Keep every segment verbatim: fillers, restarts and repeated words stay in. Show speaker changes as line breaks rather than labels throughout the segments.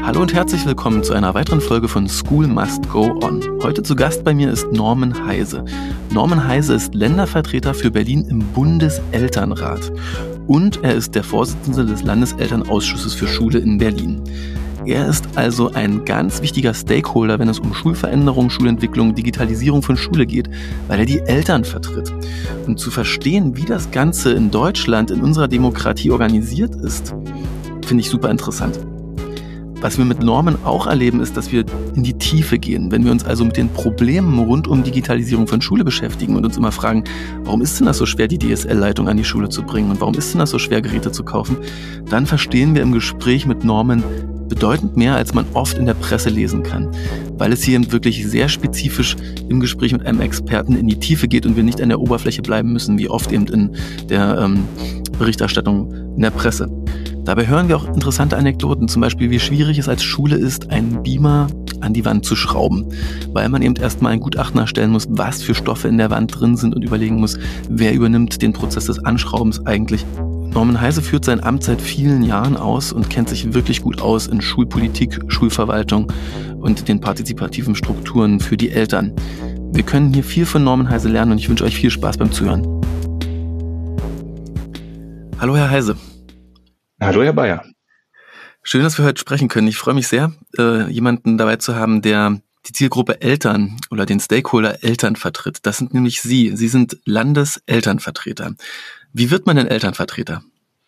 Hallo und herzlich willkommen zu einer weiteren Folge von School Must Go On. Heute zu Gast bei mir ist Norman Heise. Norman Heise ist Ländervertreter für Berlin im Bundeselternrat und er ist der Vorsitzende des Landeselternausschusses für Schule in Berlin. Er ist also ein ganz wichtiger Stakeholder, wenn es um Schulveränderung, Schulentwicklung, Digitalisierung von Schule geht, weil er die Eltern vertritt. Und zu verstehen, wie das Ganze in Deutschland, in unserer Demokratie organisiert ist, finde ich super interessant. Was wir mit Norman auch erleben, ist, dass wir in die Tiefe gehen. Wenn wir uns also mit den Problemen rund um Digitalisierung von Schule beschäftigen und uns immer fragen, warum ist denn das so schwer, die D S L-Leitung an die Schule zu bringen und warum ist denn das so schwer, Geräte zu kaufen, dann verstehen wir im Gespräch mit Norman bedeutend mehr, als man oft in der Presse lesen kann, weil es hier wirklich sehr spezifisch im Gespräch mit einem Experten in die Tiefe geht und wir nicht an der Oberfläche bleiben müssen, wie oft eben in der ähm, Berichterstattung in der Presse. Dabei hören wir auch interessante Anekdoten, zum Beispiel wie schwierig es als Schule ist, einen Beamer an die Wand zu schrauben, weil man eben erstmal ein Gutachten erstellen muss, was für Stoffe in der Wand drin sind und überlegen muss, wer übernimmt den Prozess des Anschraubens eigentlich. Norman Heise führt sein Amt seit vielen Jahren aus und kennt sich wirklich gut aus in Schulpolitik, Schulverwaltung und den partizipativen Strukturen für die Eltern. Wir können hier viel von Norman Heise lernen und ich wünsche euch viel Spaß beim Zuhören. Hallo Herr Heise.
Hallo Herr Bayer.
Schön, dass wir heute sprechen können. Ich freue mich sehr, äh, jemanden dabei zu haben, der die Zielgruppe Eltern oder den Stakeholder Eltern vertritt. Das sind nämlich Sie. Sie sind Landeselternvertreter. Wie wird man denn Elternvertreter?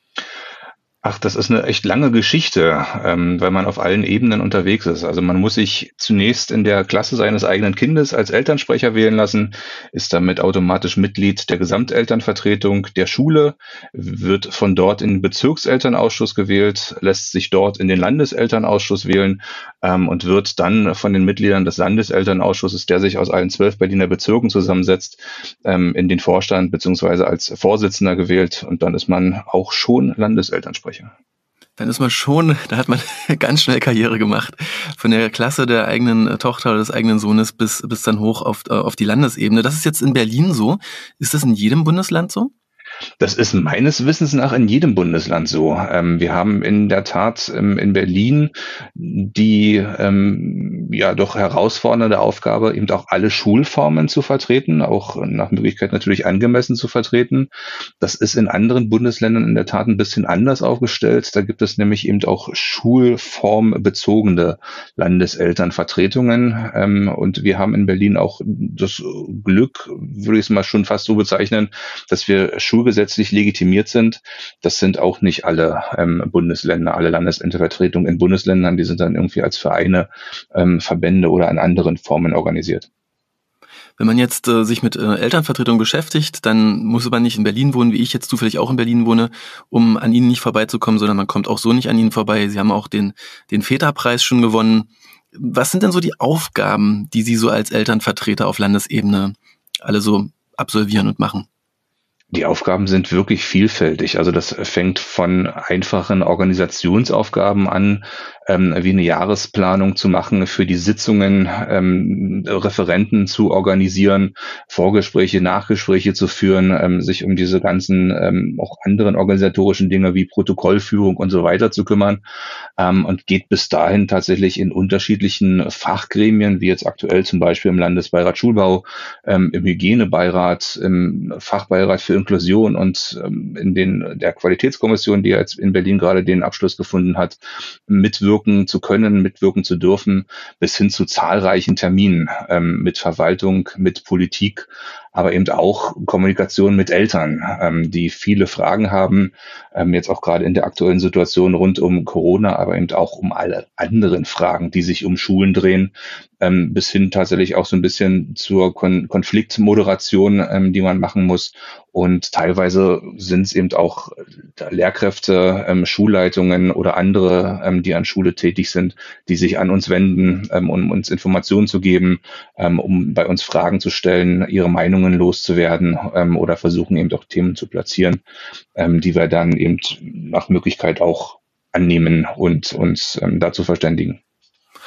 Ach, das ist eine echt lange Geschichte, ähm, weil man auf allen Ebenen unterwegs ist. Also man muss sich zunächst in der Klasse seines eigenen Kindes als Elternsprecher wählen lassen, ist damit automatisch Mitglied der Gesamtelternvertretung der Schule, wird von dort in den Bezirkselternausschuss gewählt, lässt sich dort in den Landeselternausschuss wählen ähm, und wird dann von den Mitgliedern des Landeselternausschusses, der sich aus allen zwölf Berliner Bezirken zusammensetzt, ähm, in den Vorstand beziehungsweise als Vorsitzender gewählt und dann ist man auch schon Landeselternsprecher.
Dann ist man schon, da hat man ganz schnell Karriere gemacht. Von der Klasse der eigenen Tochter oder des eigenen Sohnes bis, bis dann hoch auf, auf die Landesebene. Das ist jetzt in Berlin so. Ist das in jedem Bundesland so?
Das ist meines Wissens nach in jedem Bundesland so. Ähm, wir haben in der Tat ähm, in Berlin die ähm, ja doch herausfordernde Aufgabe, eben auch alle Schulformen zu vertreten, auch nach Möglichkeit natürlich angemessen zu vertreten. Das ist in anderen Bundesländern in der Tat ein bisschen anders aufgestellt. Da gibt es nämlich eben auch schulformbezogene Landeselternvertretungen. Ähm, und wir haben in Berlin auch das Glück, würde ich es mal schon fast so bezeichnen, dass wir Schulgesetzlich legitimiert sind. Das sind auch nicht alle ähm, Bundesländer, alle Landeselternvertretungen in Bundesländern, die sind dann irgendwie als Vereine, ähm, Verbände oder in anderen Formen organisiert.
Wenn man jetzt äh, sich mit äh, Elternvertretung beschäftigt, dann muss man nicht in Berlin wohnen, wie ich jetzt zufällig auch in Berlin wohne, um an Ihnen nicht vorbeizukommen, sondern man kommt auch so nicht an Ihnen vorbei. Sie haben auch den, den Väterpreis schon gewonnen. Was sind denn so die Aufgaben, die Sie so als Elternvertreter auf Landesebene alle so absolvieren und machen?
Die Aufgaben sind wirklich vielfältig. Also das fängt von einfachen Organisationsaufgaben an, ähm, wie eine Jahresplanung zu machen, für die Sitzungen ähm, Referenten zu organisieren, Vorgespräche, Nachgespräche zu führen, ähm, sich um diese ganzen ähm, auch anderen organisatorischen Dinge wie Protokollführung und so weiter zu kümmern ähm, und geht bis dahin tatsächlich in unterschiedlichen Fachgremien, wie jetzt aktuell zum Beispiel im Landesbeirat Schulbau, ähm, im Hygienebeirat, im Fachbeirat für Inklusion und ähm, in den der Qualitätskommission, die jetzt in Berlin gerade den Abschluss gefunden hat, mitwirken zu können, mitwirken zu dürfen, bis hin zu zahlreichen Terminen ähm, mit Verwaltung, mit Politik, aber eben auch Kommunikation mit Eltern, ähm, die viele Fragen haben, ähm, jetzt auch gerade in der aktuellen Situation rund um Corona, aber eben auch um alle anderen Fragen, die sich um Schulen drehen, ähm, bis hin tatsächlich auch so ein bisschen zur Kon- Konfliktmoderation, ähm, die man machen muss. Und teilweise sind es eben auch Lehrkräfte, ähm, Schulleitungen oder andere, ähm, die an Schule tätig sind, die sich an uns wenden, ähm, um uns Informationen zu geben, ähm, um bei uns Fragen zu stellen, ihre Meinungen loszuwerden ähm, oder versuchen eben auch Themen zu platzieren, ähm, die wir dann eben nach Möglichkeit auch annehmen und uns ähm, dazu verständigen.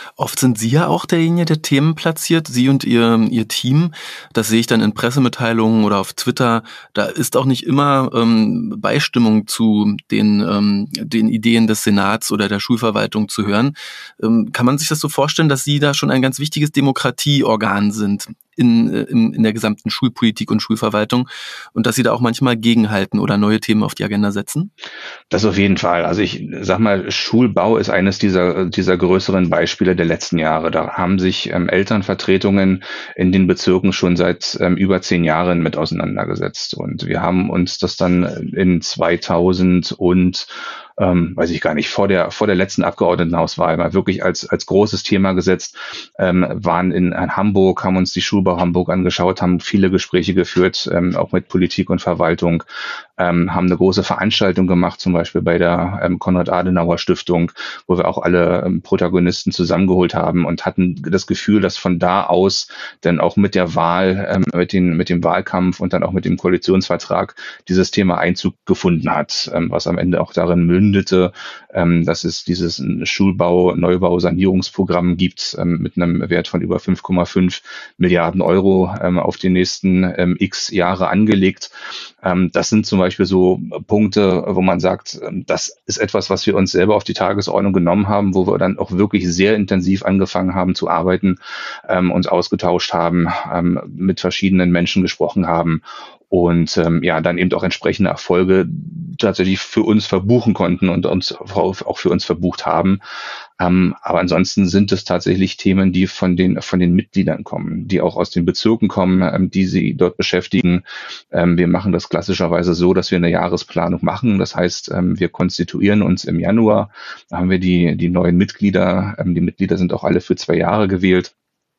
Oft sind Sie ja auch derjenige, der Themen platziert, Sie und Ihr, Ihr Team. Das sehe ich dann in Pressemitteilungen oder auf Twitter. Da ist auch nicht immer ähm, Beistimmung zu den, ähm, den Ideen des Senats oder der Schulverwaltung zu hören. Ähm, kann man sich das so vorstellen, dass Sie da schon ein ganz wichtiges Demokratieorgan sind in, in, in der gesamten Schulpolitik und Schulverwaltung und dass Sie da auch manchmal gegenhalten oder neue Themen auf die Agenda setzen?
Das auf jeden Fall. Also ich sag mal, Schulbau ist eines dieser, dieser größeren Beispiele der letzten Jahre. Da haben sich ähm, Elternvertretungen in den Bezirken schon seit ähm, über zehn Jahren mit auseinandergesetzt. Und wir haben uns das dann in zweitausend und ähm, weiß ich gar nicht, vor der vor der letzten Abgeordnetenhauswahl mal wirklich als als großes Thema gesetzt, ähm, waren in, in Hamburg, haben uns die Schulbau Hamburg angeschaut, haben viele Gespräche geführt, ähm, auch mit Politik und Verwaltung, ähm, haben eine große Veranstaltung gemacht, zum Beispiel bei der ähm, Konrad-Adenauer-Stiftung, wo wir auch alle ähm, Protagonisten zusammengeholt haben und hatten das Gefühl, dass von da aus dann auch mit der Wahl, ähm, mit, den, mit dem Wahlkampf und dann auch mit dem Koalitionsvertrag dieses Thema Einzug gefunden hat, ähm, was am Ende auch darin mündete, ähm, dass es dieses Schulbau, Neubau, Sanierungsprogramm gibt ähm, mit einem Wert von über fünf Komma fünf Milliarden Euro ähm, auf die nächsten ähm, x Jahre angelegt. Ähm, das sind zum Beispiel so Punkte, wo man sagt, ähm, das ist etwas, was wir uns selber auf die Tagesordnung genommen haben, wo wir dann auch wirklich sehr intensiv angefangen haben zu arbeiten, ähm, uns ausgetauscht haben, ähm, mit verschiedenen Menschen gesprochen haben und ähm, ja, dann eben auch entsprechende Erfolge tatsächlich für uns verbuchen konnten und uns auch für uns verbucht haben. Ähm, aber ansonsten sind es tatsächlich Themen, die von den von den Mitgliedern kommen, die auch aus den Bezirken kommen, ähm, die sie dort beschäftigen. Ähm, wir machen das klassischerweise so, dass wir eine Jahresplanung machen. Das heißt, ähm, wir konstituieren uns im Januar. Da haben wir die die neuen Mitglieder. Ähm, die Mitglieder sind auch alle für zwei Jahre gewählt,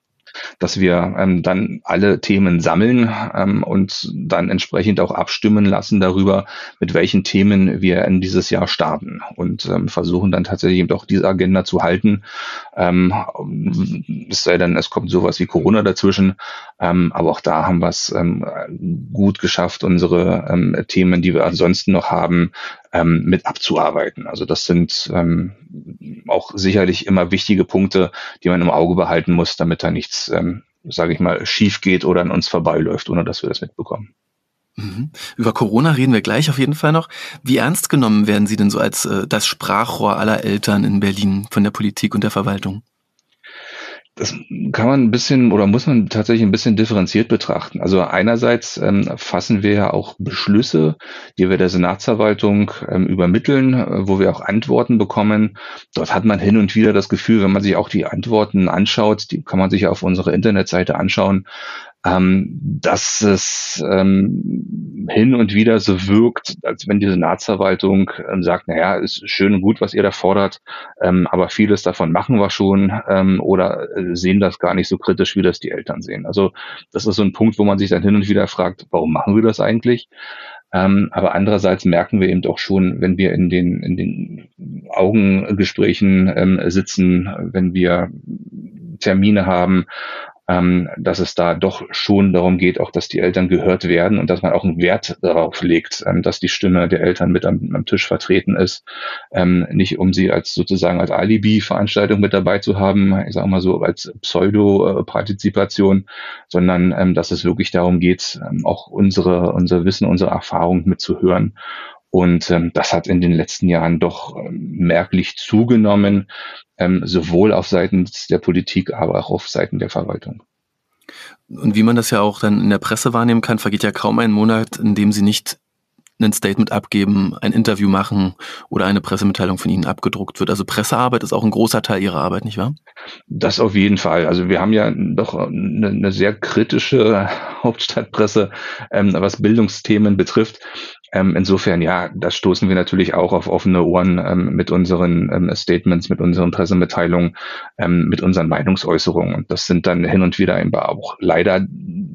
dass wir ähm, dann alle Themen sammeln ähm, und dann entsprechend auch abstimmen lassen darüber, mit welchen Themen wir in dieses Jahr starten und ähm, versuchen dann tatsächlich eben auch diese Agenda zu halten. Ähm, es sei denn, es kommt sowas wie Corona dazwischen, ähm, aber auch da haben wir es ähm, gut geschafft, unsere ähm, Themen, die wir ansonsten noch haben, ähm, mit abzuarbeiten. Also das sind ähm, auch sicherlich immer wichtige Punkte, die man im Auge behalten muss, damit da nichts, ähm, sage ich mal, schief geht oder an uns vorbeiläuft, ohne dass wir das mitbekommen.
Mhm. Über Corona reden wir gleich auf jeden Fall noch. Wie ernst genommen werden Sie denn so als äh, das Sprachrohr aller Eltern in Berlin von der Politik und der Verwaltung?
Das kann man ein bisschen oder muss man tatsächlich ein bisschen differenziert betrachten. Also einerseits ähm, fassen wir ja auch Beschlüsse, die wir der Senatsverwaltung ähm, übermitteln, äh, wo wir auch Antworten bekommen. Dort hat man hin und wieder das Gefühl, wenn man sich auch die Antworten anschaut, die kann man sich ja auf unserer Internetseite anschauen, ähm, dass es ähm, hin und wieder so wirkt, als wenn die Senatsverwaltung ähm, sagt, naja, ist schön und gut, was ihr da fordert, ähm, aber vieles davon machen wir schon ähm, oder äh, sehen das gar nicht so kritisch, wie das die Eltern sehen. Also das ist so ein Punkt, wo man sich dann hin und wieder fragt, warum machen wir das eigentlich? Ähm, aber andererseits merken wir eben auch schon, wenn wir in den, in den Augengesprächen ähm, sitzen, wenn wir Termine haben, ähm, dass es da doch schon darum geht, auch dass die Eltern gehört werden und dass man auch einen Wert darauf legt, ähm, dass die Stimme der Eltern mit am, am Tisch vertreten ist. Ähm, nicht um sie als sozusagen als Alibi-Veranstaltung mit dabei zu haben, ich sage mal so als Pseudo-Partizipation, sondern ähm, dass es wirklich darum geht, ähm, auch unsere, unser Wissen, unsere Erfahrung mitzuhören. Und ähm, das hat in den letzten Jahren doch ähm, merklich zugenommen, ähm, sowohl auf Seiten der Politik, aber auch auf Seiten der Verwaltung.
Und wie man das ja auch dann in der Presse wahrnehmen kann, vergeht ja kaum ein Monat, in dem Sie nicht ein Statement abgeben, ein Interview machen oder eine Pressemitteilung von Ihnen abgedruckt wird. Also Pressearbeit ist auch ein großer Teil Ihrer Arbeit, nicht wahr?
Das auf jeden Fall. Also wir haben ja doch eine, eine sehr kritische Hauptstadtpresse, ähm, was Bildungsthemen betrifft. Ähm, insofern, ja, da stoßen wir natürlich auch auf offene Ohren ähm, mit unseren ähm, Statements, mit unseren Pressemitteilungen, ähm, mit unseren Meinungsäußerungen. Und das sind dann hin und wieder eben auch leider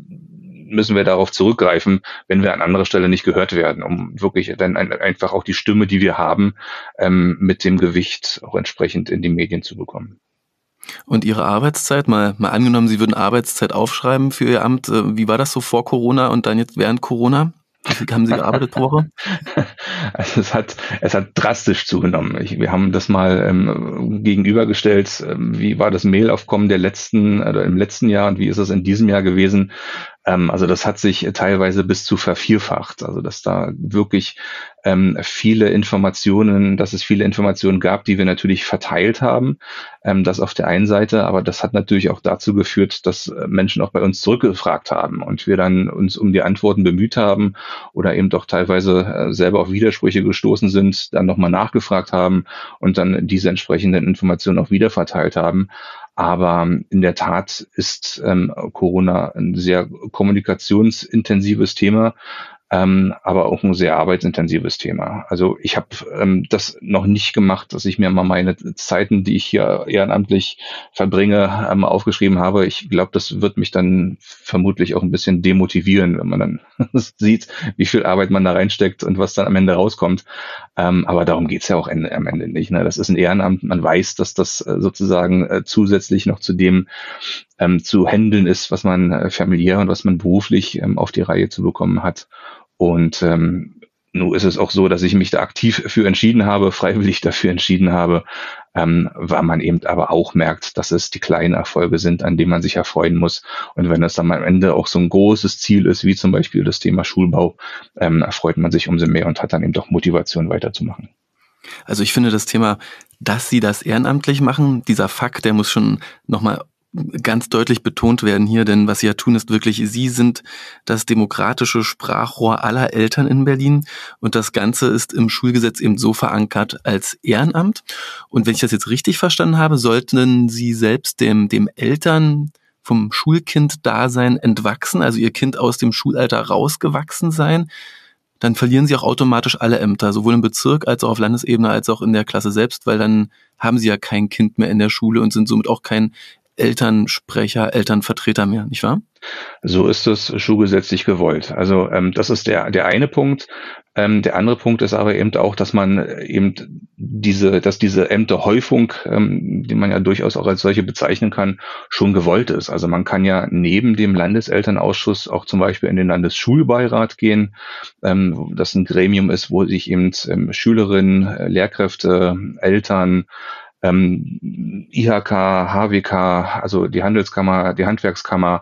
müssen wir darauf zurückgreifen, wenn wir an anderer Stelle nicht gehört werden, um wirklich dann ein, einfach auch die Stimme, die wir haben, ähm, mit dem Gewicht auch entsprechend in die Medien zu bekommen.
Und Ihre Arbeitszeit, mal, mal angenommen, Sie würden Arbeitszeit aufschreiben für Ihr Amt. Wie war das so vor Corona und dann jetzt während Corona? Wie viel haben Sie gearbeitet pro Woche?
Also es hat, es hat drastisch zugenommen. Ich, wir haben das mal ähm, gegenübergestellt, ähm, wie war das Mailaufkommen der letzten oder im letzten Jahr und wie ist es in diesem Jahr gewesen. Ähm, also das hat sich teilweise bis zu vervierfacht. Also dass da wirklich ähm, viele Informationen, dass es viele Informationen gab, die wir natürlich verteilt haben. Ähm, das auf der einen Seite, aber das hat natürlich auch dazu geführt, dass Menschen auch bei uns zurückgefragt haben und wir dann uns um die Antworten bemüht haben oder eben doch teilweise äh, selber auf Widersprüche gestoßen sind, dann nochmal nachgefragt haben und dann diese entsprechenden Informationen auch wieder verteilt haben. Aber in der Tat ist ähm, Corona ein sehr kommunikationsintensives Thema, ähm, aber auch ein sehr arbeitsintensives Thema. Also ich habe ähm, das noch nicht gemacht, dass ich mir mal meine Zeiten, die ich hier ehrenamtlich verbringe, ähm, aufgeschrieben habe. Ich glaube, das wird mich dann vermutlich auch ein bisschen demotivieren, wenn man dann sieht, wie viel Arbeit man da reinsteckt und was dann am Ende rauskommt. Ähm, aber darum geht's ja auch en- am Ende nicht. Ne? Das ist ein Ehrenamt. Man weiß, dass das äh, sozusagen äh, zusätzlich noch zu dem ähm, zu handeln ist, was man äh, familiär und was man beruflich ähm, auf die Reihe zu bekommen hat. Und ähm, nun ist es auch so, dass ich mich da aktiv für entschieden habe, freiwillig dafür entschieden habe, ähm, weil man eben aber auch merkt, dass es die kleinen Erfolge sind, an denen man sich erfreuen muss. Und wenn das dann am Ende auch so ein großes Ziel ist, wie zum Beispiel das Thema Schulbau, ähm, erfreut man sich umso mehr und hat dann eben doch Motivation weiterzumachen.
Also ich finde das Thema, dass Sie das ehrenamtlich machen, dieser Fakt, der muss schon nochmal ganz deutlich betont werden hier, denn was Sie ja tun, ist wirklich, Sie sind das demokratische Sprachrohr aller Eltern in Berlin und das Ganze ist im Schulgesetz eben so verankert als Ehrenamt. Und wenn ich das jetzt richtig verstanden habe, sollten Sie selbst dem, dem Eltern vom Schulkind-Dasein entwachsen, also Ihr Kind aus dem Schulalter rausgewachsen sein, dann verlieren Sie auch automatisch alle Ämter, sowohl im Bezirk als auch auf Landesebene als auch in der Klasse selbst, weil dann haben Sie ja kein Kind mehr in der Schule und sind somit auch kein Elternsprecher, Elternvertreter mehr, nicht wahr?
So ist es schulgesetzlich gewollt. Also ähm, das ist der der eine Punkt. Ähm, der andere Punkt ist aber eben auch, dass man eben diese, dass diese Ämterhäufung, ähm, die man ja durchaus auch als solche bezeichnen kann, schon gewollt ist. Also man kann ja neben dem Landeselternausschuss auch zum Beispiel in den Landesschulbeirat gehen, ähm, das ein Gremium ist, wo sich eben ähm, Schülerinnen, Lehrkräfte, Eltern, ähm, I H K, H W K, also die Handelskammer, die Handwerkskammer,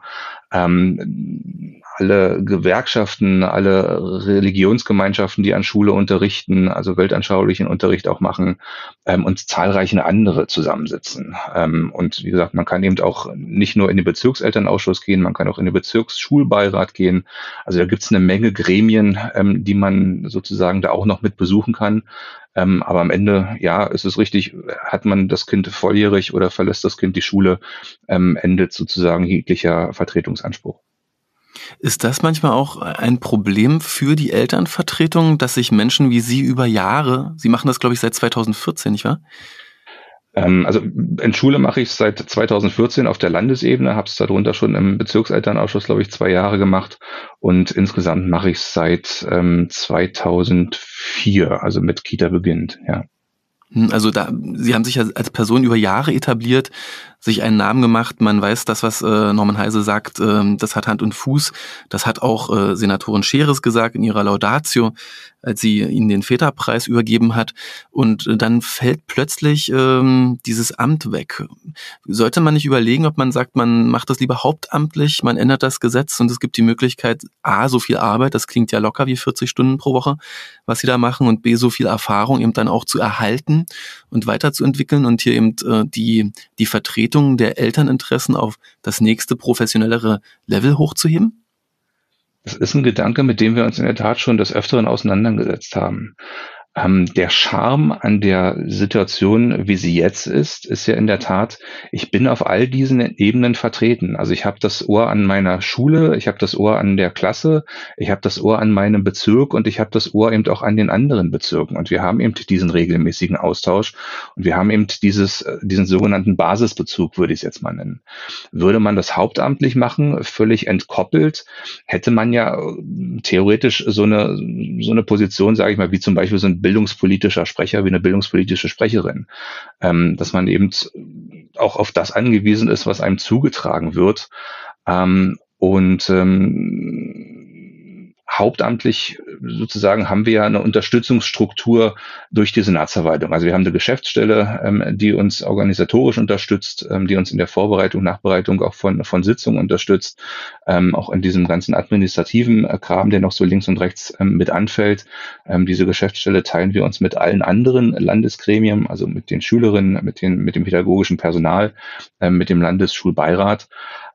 ähm, alle Gewerkschaften, alle Religionsgemeinschaften, die an Schule unterrichten, also weltanschaulichen Unterricht auch machen, ähm, und zahlreiche andere zusammensitzen. Ähm, und wie gesagt, man kann eben auch nicht nur in den Bezirkselternausschuss gehen, man kann auch in den Bezirksschulbeirat gehen. Also da gibt es eine Menge Gremien, ähm, die man sozusagen da auch noch mit besuchen kann. Ähm, aber am Ende, ja, ist es richtig, hat man das Kind volljährig oder verlässt das Kind die Schule, ähm, endet sozusagen jeglicher Vertretungsanspruch.
Ist das manchmal auch ein Problem für die Elternvertretung, dass sich Menschen wie Sie über Jahre, Sie machen das, glaube ich, seit zweitausendvierzehn, nicht wahr?
Ähm, also in Schule mache ich es seit zweitausendvierzehn auf der Landesebene, habe es darunter schon im Bezirkselternausschuss, glaube ich, zwei Jahre gemacht und insgesamt mache ich es seit ähm, zweitausendvier, also mit Kita beginnt, ja.
Also da, Sie haben sich ja als Person über Jahre etabliert, sich einen Namen gemacht. Man weiß, das, was äh, Norman Heise sagt, äh, das hat Hand und Fuß. Das hat auch äh, Senatorin Scheres gesagt in ihrer Laudatio, als sie ihnen den Väterpreis übergeben hat. Und äh, dann fällt plötzlich ähm, dieses Amt weg. Sollte man nicht überlegen, ob man sagt, man macht das lieber hauptamtlich, man ändert das Gesetz und es gibt die Möglichkeit, A, so viel Arbeit, das klingt ja locker wie vierzig Stunden pro Woche, was sie da machen, und B, so viel Erfahrung eben dann auch zu erhalten und weiterzuentwickeln und hier eben äh, die, die Vertretung der Elterninteressen auf das nächste professionellere Level hochzuheben?
Das ist ein Gedanke, mit dem wir uns in der Tat schon des Öfteren auseinandergesetzt haben. Ähm, der Charme an der Situation, wie sie jetzt ist, ist ja in der Tat, ich bin auf all diesen Ebenen vertreten. Also ich habe das Ohr an meiner Schule, ich habe das Ohr an der Klasse, ich habe das Ohr an meinem Bezirk und ich habe das Ohr eben auch an den anderen Bezirken. Und wir haben eben diesen regelmäßigen Austausch und wir haben eben dieses, diesen sogenannten Basisbezug, würde ich es jetzt mal nennen. Würde man das hauptamtlich machen, völlig entkoppelt, hätte man ja theoretisch so eine, so eine Position, sage ich mal, wie zum Beispiel so ein bildungspolitischer Sprecher, wie eine bildungspolitische Sprecherin, ähm, dass man eben auch auf das angewiesen ist, was einem zugetragen wird, ähm, und ähm, hauptamtlich sozusagen haben wir ja eine Unterstützungsstruktur durch die Senatsverwaltung. Also wir haben eine Geschäftsstelle, ähm, die uns organisatorisch unterstützt, ähm, die uns in der Vorbereitung, Nachbereitung auch von, von Sitzungen unterstützt, ähm, auch in diesem ganzen administrativen äh, Kram, der noch so links und rechts ähm, mit anfällt. Ähm, diese Geschäftsstelle teilen wir uns mit allen anderen Landesgremien, also mit den Schülerinnen, mit den, mit dem pädagogischen Personal, ähm, mit dem Landesschulbeirat.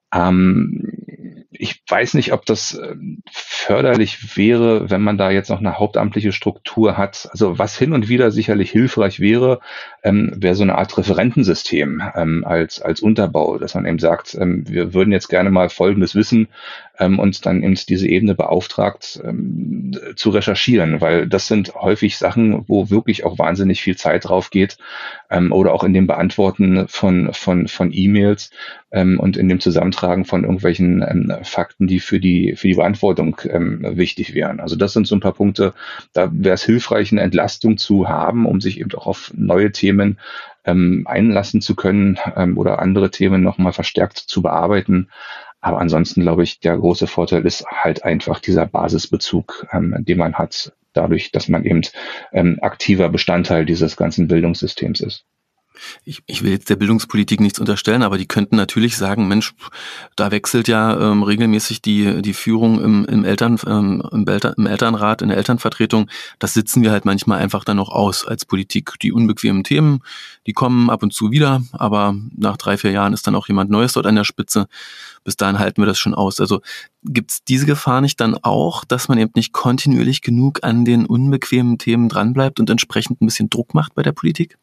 Ähm, ich weiß nicht, ob das ähm, förderlich wäre, wenn man da jetzt noch eine hauptamtliche Struktur hat. Also was hin und wieder sicherlich hilfreich wäre, ähm, wäre so eine Art Referentensystem ähm, als als Unterbau, dass man eben sagt, ähm, wir würden jetzt gerne mal Folgendes wissen ähm, und dann eben diese Ebene beauftragt ähm, zu recherchieren, weil das sind häufig Sachen, wo wirklich auch wahnsinnig viel Zeit drauf geht ähm, oder auch in dem Beantworten von von von E-Mails ähm, und in dem Zusammentragen von irgendwelchen ähm, Fakten, die für die für die Beantwortung ähm, wichtig wären. Also das sind so ein paar Punkte, da wäre es hilfreich, eine Entlastung zu haben, um sich eben auch auf neue Themen ähm, einlassen zu können ähm, oder andere Themen nochmal verstärkt zu bearbeiten. Aber ansonsten glaube ich, der große Vorteil ist halt einfach dieser Basisbezug, ähm, den man hat, dadurch, dass man eben ähm, aktiver Bestandteil dieses ganzen Bildungssystems ist.
Ich, ich will jetzt der Bildungspolitik nichts unterstellen, aber die könnten natürlich sagen, Mensch, da wechselt ja ähm, regelmäßig die die Führung im, im, Eltern, ähm, im, Eltern, im Elternrat, in der Elternvertretung. Das sitzen wir halt manchmal einfach dann noch aus als Politik. Die unbequemen Themen, die kommen ab und zu wieder, aber nach drei, vier Jahren ist dann auch jemand Neues dort an der Spitze. Bis dahin halten wir das schon aus. Also gibt's diese Gefahr nicht dann auch, dass man eben nicht kontinuierlich genug an den unbequemen Themen dranbleibt und entsprechend ein bisschen Druck macht bei der Politik?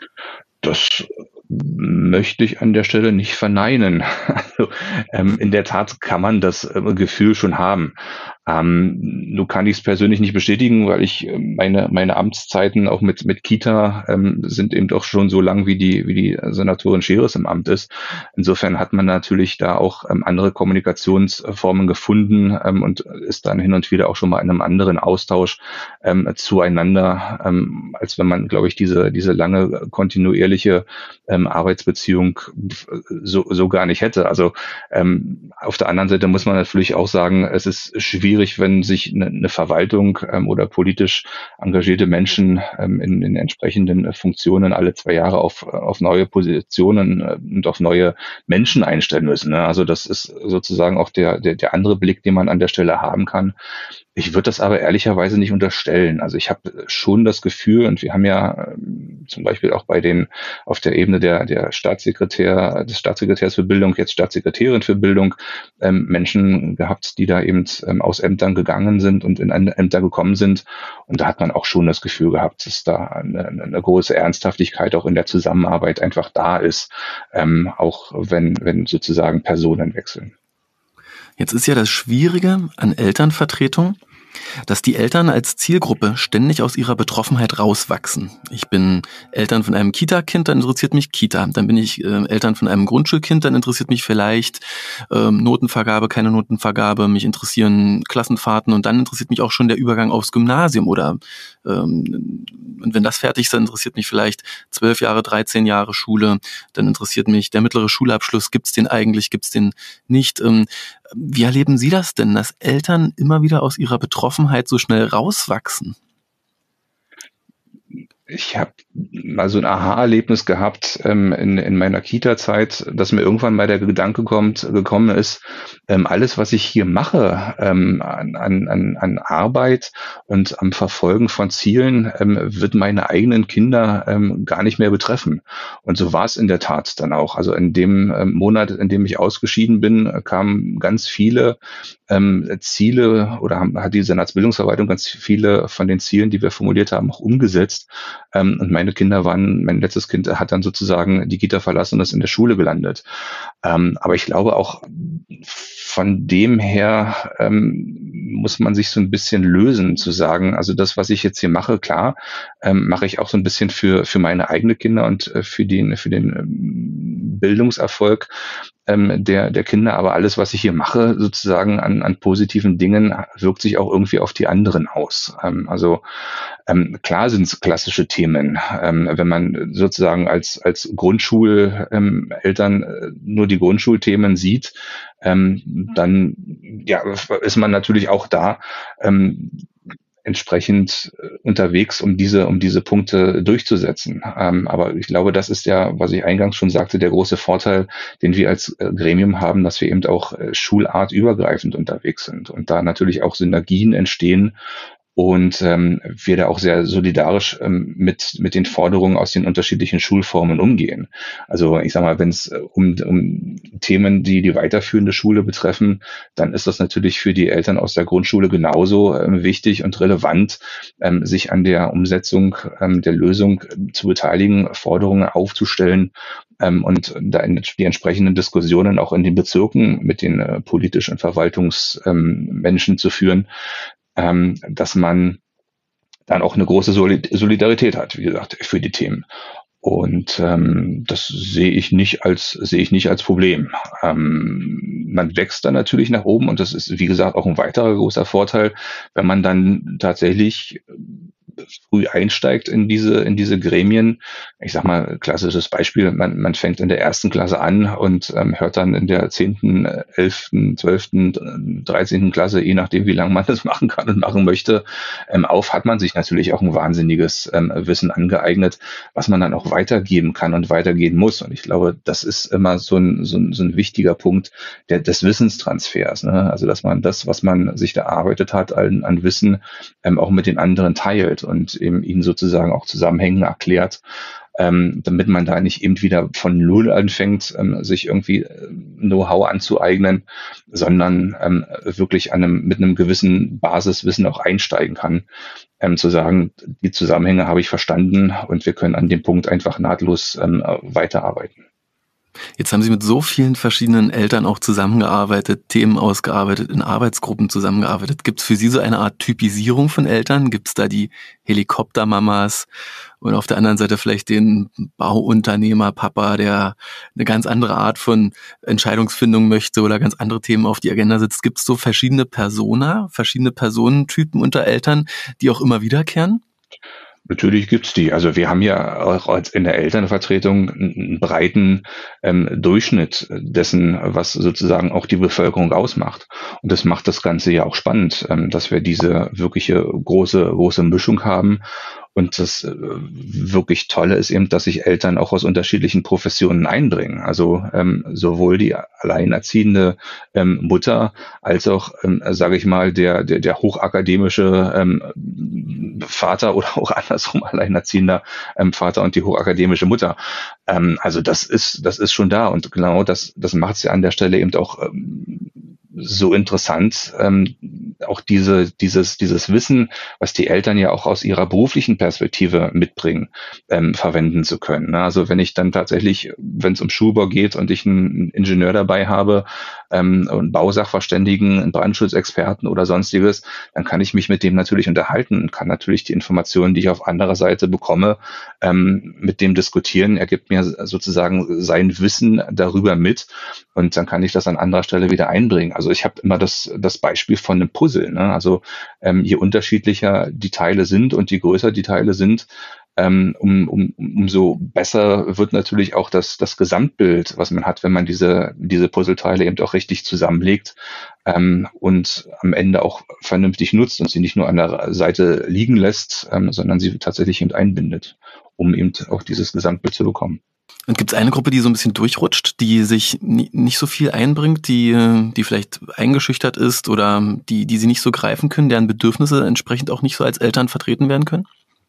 Das möchte ich an der Stelle nicht verneinen. Also, ähm, in der Tat kann man das äh, Gefühl schon haben. Ähm, nun kann ich es persönlich nicht bestätigen, weil ich äh, meine meine Amtszeiten auch mit mit Kita ähm, sind eben doch schon so lang, wie die wie die Senatorin Scheres im Amt ist. Insofern hat man natürlich da auch ähm, andere Kommunikationsformen gefunden ähm, und ist dann hin und wieder auch schon mal in einem anderen Austausch ähm, zueinander, ähm, als wenn man, glaube ich, diese diese lange kontinuierliche ähm, Arbeitsbeziehung so so gar nicht hätte. Also ähm, auf der anderen Seite muss man natürlich auch sagen, es ist schwierig, wenn sich eine, eine Verwaltung ähm, oder politisch engagierte Menschen ähm, in, in entsprechenden Funktionen alle zwei Jahre auf, auf neue Positionen äh, und auf neue Menschen einstellen müssen. Ne? Also das ist sozusagen auch der, der, der andere Blick, den man an der Stelle haben kann. Ich würde das aber ehrlicherweise nicht unterstellen. Also ich habe schon das Gefühl, und wir haben ja ähm, zum Beispiel auch bei den auf der Ebene der der Staatssekretär des Staatssekretärs für Bildung, jetzt Staatssekretärin für Bildung, ähm, Menschen gehabt, die da eben ähm, aus Ämtern gegangen sind und in Ämter gekommen sind. Und da hat man auch schon das Gefühl gehabt, dass da eine, eine große Ernsthaftigkeit auch in der Zusammenarbeit einfach da ist, ähm, auch wenn wenn sozusagen Personen wechseln.
Jetzt ist ja das Schwierige an Elternvertretung, dass die Eltern als Zielgruppe ständig aus ihrer Betroffenheit rauswachsen. Ich bin Eltern von einem Kita-Kind, dann interessiert mich Kita. Dann bin ich äh, Eltern von einem Grundschulkind, dann interessiert mich vielleicht ähm, Notenvergabe, keine Notenvergabe. Mich interessieren Klassenfahrten und dann interessiert mich auch schon der Übergang aufs Gymnasium oder ähm, und wenn das fertig ist, dann interessiert mich vielleicht zwölf Jahre, dreizehn Jahre Schule. Dann interessiert mich der mittlere Schulabschluss. Gibt's den eigentlich? Gibt's den nicht? Ähm, Wie erleben Sie das denn, dass Eltern immer wieder aus ihrer Betroffenheit so schnell rauswachsen?
Ich habe mal so ein Aha-Erlebnis gehabt ähm, in, in meiner Kita-Zeit, dass mir irgendwann mal der Gedanke kommt, gekommen ist, ähm, alles, was ich hier mache ähm, an, an, an Arbeit und am Verfolgen von Zielen, ähm, wird meine eigenen Kinder ähm, gar nicht mehr betreffen. Und so war es in der Tat dann auch. Also in dem ähm, Monat, in dem ich ausgeschieden bin, kamen ganz viele ähm, Ziele oder haben, hat die Senatsbildungsverwaltung ganz viele von den Zielen, die wir formuliert haben, auch umgesetzt. Ähm, und meine Kinder waren, mein letztes Kind hat dann sozusagen die Kita verlassen und ist in der Schule gelandet. Ähm, aber ich glaube auch von dem her ähm, muss man sich so ein bisschen lösen, zu sagen, also das, was ich jetzt hier mache, klar, ähm, mache ich auch so ein bisschen für für meine eigene Kinder und äh, für den für den ähm, Bildungserfolg ähm, der der Kinder, aber alles, was ich hier mache, sozusagen an an positiven Dingen, wirkt sich auch irgendwie auf die anderen aus. Ähm, also ähm, klar sind es klassische Themen, ähm, wenn man sozusagen als als Grundschuleltern ähm, Eltern, äh, nur die Grundschulthemen sieht, ähm, dann ja, ist man natürlich auch da ähm, entsprechend unterwegs, um diese, um diese Punkte durchzusetzen. Ähm, aber ich glaube, das ist ja, was ich eingangs schon sagte, der große Vorteil, den wir als äh, Gremium haben, dass wir eben auch äh, schulartübergreifend unterwegs sind und da natürlich auch Synergien entstehen und ähm, wir da auch sehr solidarisch ähm, mit mit den Forderungen aus den unterschiedlichen Schulformen umgehen. Also ich sage mal, wenn es um, um Themen, die die weiterführende Schule betreffen, dann ist das natürlich für die Eltern aus der Grundschule genauso ähm, wichtig und relevant, ähm, sich an der Umsetzung ähm, der Lösung äh, zu beteiligen, Forderungen aufzustellen ähm, und da in, die entsprechenden Diskussionen auch in den Bezirken mit den äh, politischen Verwaltungsmenschen ähm, zu führen, ähm, dass man dann auch eine große Solidarität hat, wie gesagt, für die Themen. Und ähm, das sehe ich nicht als sehe ich nicht als Problem. Ähm, man wächst dann natürlich nach oben und das ist, wie gesagt, auch ein weiterer großer Vorteil, wenn man dann tatsächlich früh einsteigt in diese in diese Gremien. Ich sag mal, klassisches Beispiel, man, man fängt in der ersten Klasse an und ähm, hört dann in der zehnten, elften, zwölften, dreizehnten Klasse, je nachdem, wie lange man das machen kann und machen möchte, ähm, auf, hat man sich natürlich auch ein wahnsinniges ähm, Wissen angeeignet, was man dann auch weitergeben kann und weitergehen muss. Und ich glaube, das ist immer so ein, so ein, so ein wichtiger Punkt der, des Wissenstransfers. Ne? Also, dass man das, was man sich da erarbeitet hat, an, an Wissen ähm, auch mit den anderen teilt und eben ihnen sozusagen auch Zusammenhänge erklärt, ähm, damit man da nicht eben wieder von Null anfängt, ähm, sich irgendwie äh, Know-how anzueignen, sondern ähm, wirklich an einem, mit einem gewissen Basiswissen auch einsteigen kann, ähm, zu sagen, die Zusammenhänge habe ich verstanden und wir können an dem Punkt einfach nahtlos ähm, weiterarbeiten.
Jetzt haben Sie mit so vielen verschiedenen Eltern auch zusammengearbeitet, Themen ausgearbeitet, in Arbeitsgruppen zusammengearbeitet. Gibt es für Sie so eine Art Typisierung von Eltern? Gibt es da die Helikoptermamas und auf der anderen Seite vielleicht den Bauunternehmer-Papa, der eine ganz andere Art von Entscheidungsfindung möchte oder ganz andere Themen auf die Agenda setzt? Gibt es so verschiedene Persona, verschiedene Personentypen unter Eltern, die auch immer wiederkehren?
Natürlich gibt's die. Also wir haben ja auch als in der Elternvertretung einen breiten ähm, Durchschnitt dessen, was sozusagen auch die Bevölkerung ausmacht. Und das macht das Ganze ja auch spannend, ähm, dass wir diese wirkliche große, große Mischung haben. Und das äh, wirklich Tolle ist eben, dass sich Eltern auch aus unterschiedlichen Professionen einbringen. Also ähm, sowohl die alleinerziehende ähm, Mutter als auch, ähm, sage ich mal, der, der, der hochakademische ähm, Vater oder auch andersrum alleinerziehender ähm, Vater und die hochakademische Mutter. Ähm, also das ist, das ist schon da. Und genau das, das macht es ja an der Stelle eben auch ähm, so interessant, ähm, auch diese, dieses, dieses Wissen, was die Eltern ja auch aus ihrer beruflichen Perspektive mitbringen, ähm, verwenden zu können. Also wenn ich dann tatsächlich, wenn es um Schulbau geht und ich einen Ingenieur dabei habe, ähm, einen Bausachverständigen, einen Brandschutzexperten oder sonstiges, dann kann ich mich mit dem natürlich unterhalten und kann natürlich die Informationen, die ich auf anderer Seite bekomme, ähm, mit dem diskutieren. Er gibt mir sozusagen sein Wissen darüber mit und dann kann ich das an anderer Stelle wieder einbringen. Also ich habe immer das, das Beispiel von einem Puzzle. Ne? Also ähm, je unterschiedlicher die Teile sind und je größer die Teile sind, ähm, um, um, umso besser wird natürlich auch das, das Gesamtbild, was man hat, wenn man diese, diese Puzzleteile eben auch richtig zusammenlegt ähm, und am Ende auch vernünftig nutzt und sie nicht nur an der Seite liegen lässt, ähm, sondern sie tatsächlich eben einbindet, um eben auch dieses Gesamtbild zu bekommen.
Und gibt es eine Gruppe, die so ein bisschen durchrutscht, die sich nicht so viel einbringt, die, die vielleicht eingeschüchtert ist oder die, die sie nicht so greifen können, deren Bedürfnisse entsprechend auch nicht so als Eltern vertreten werden können?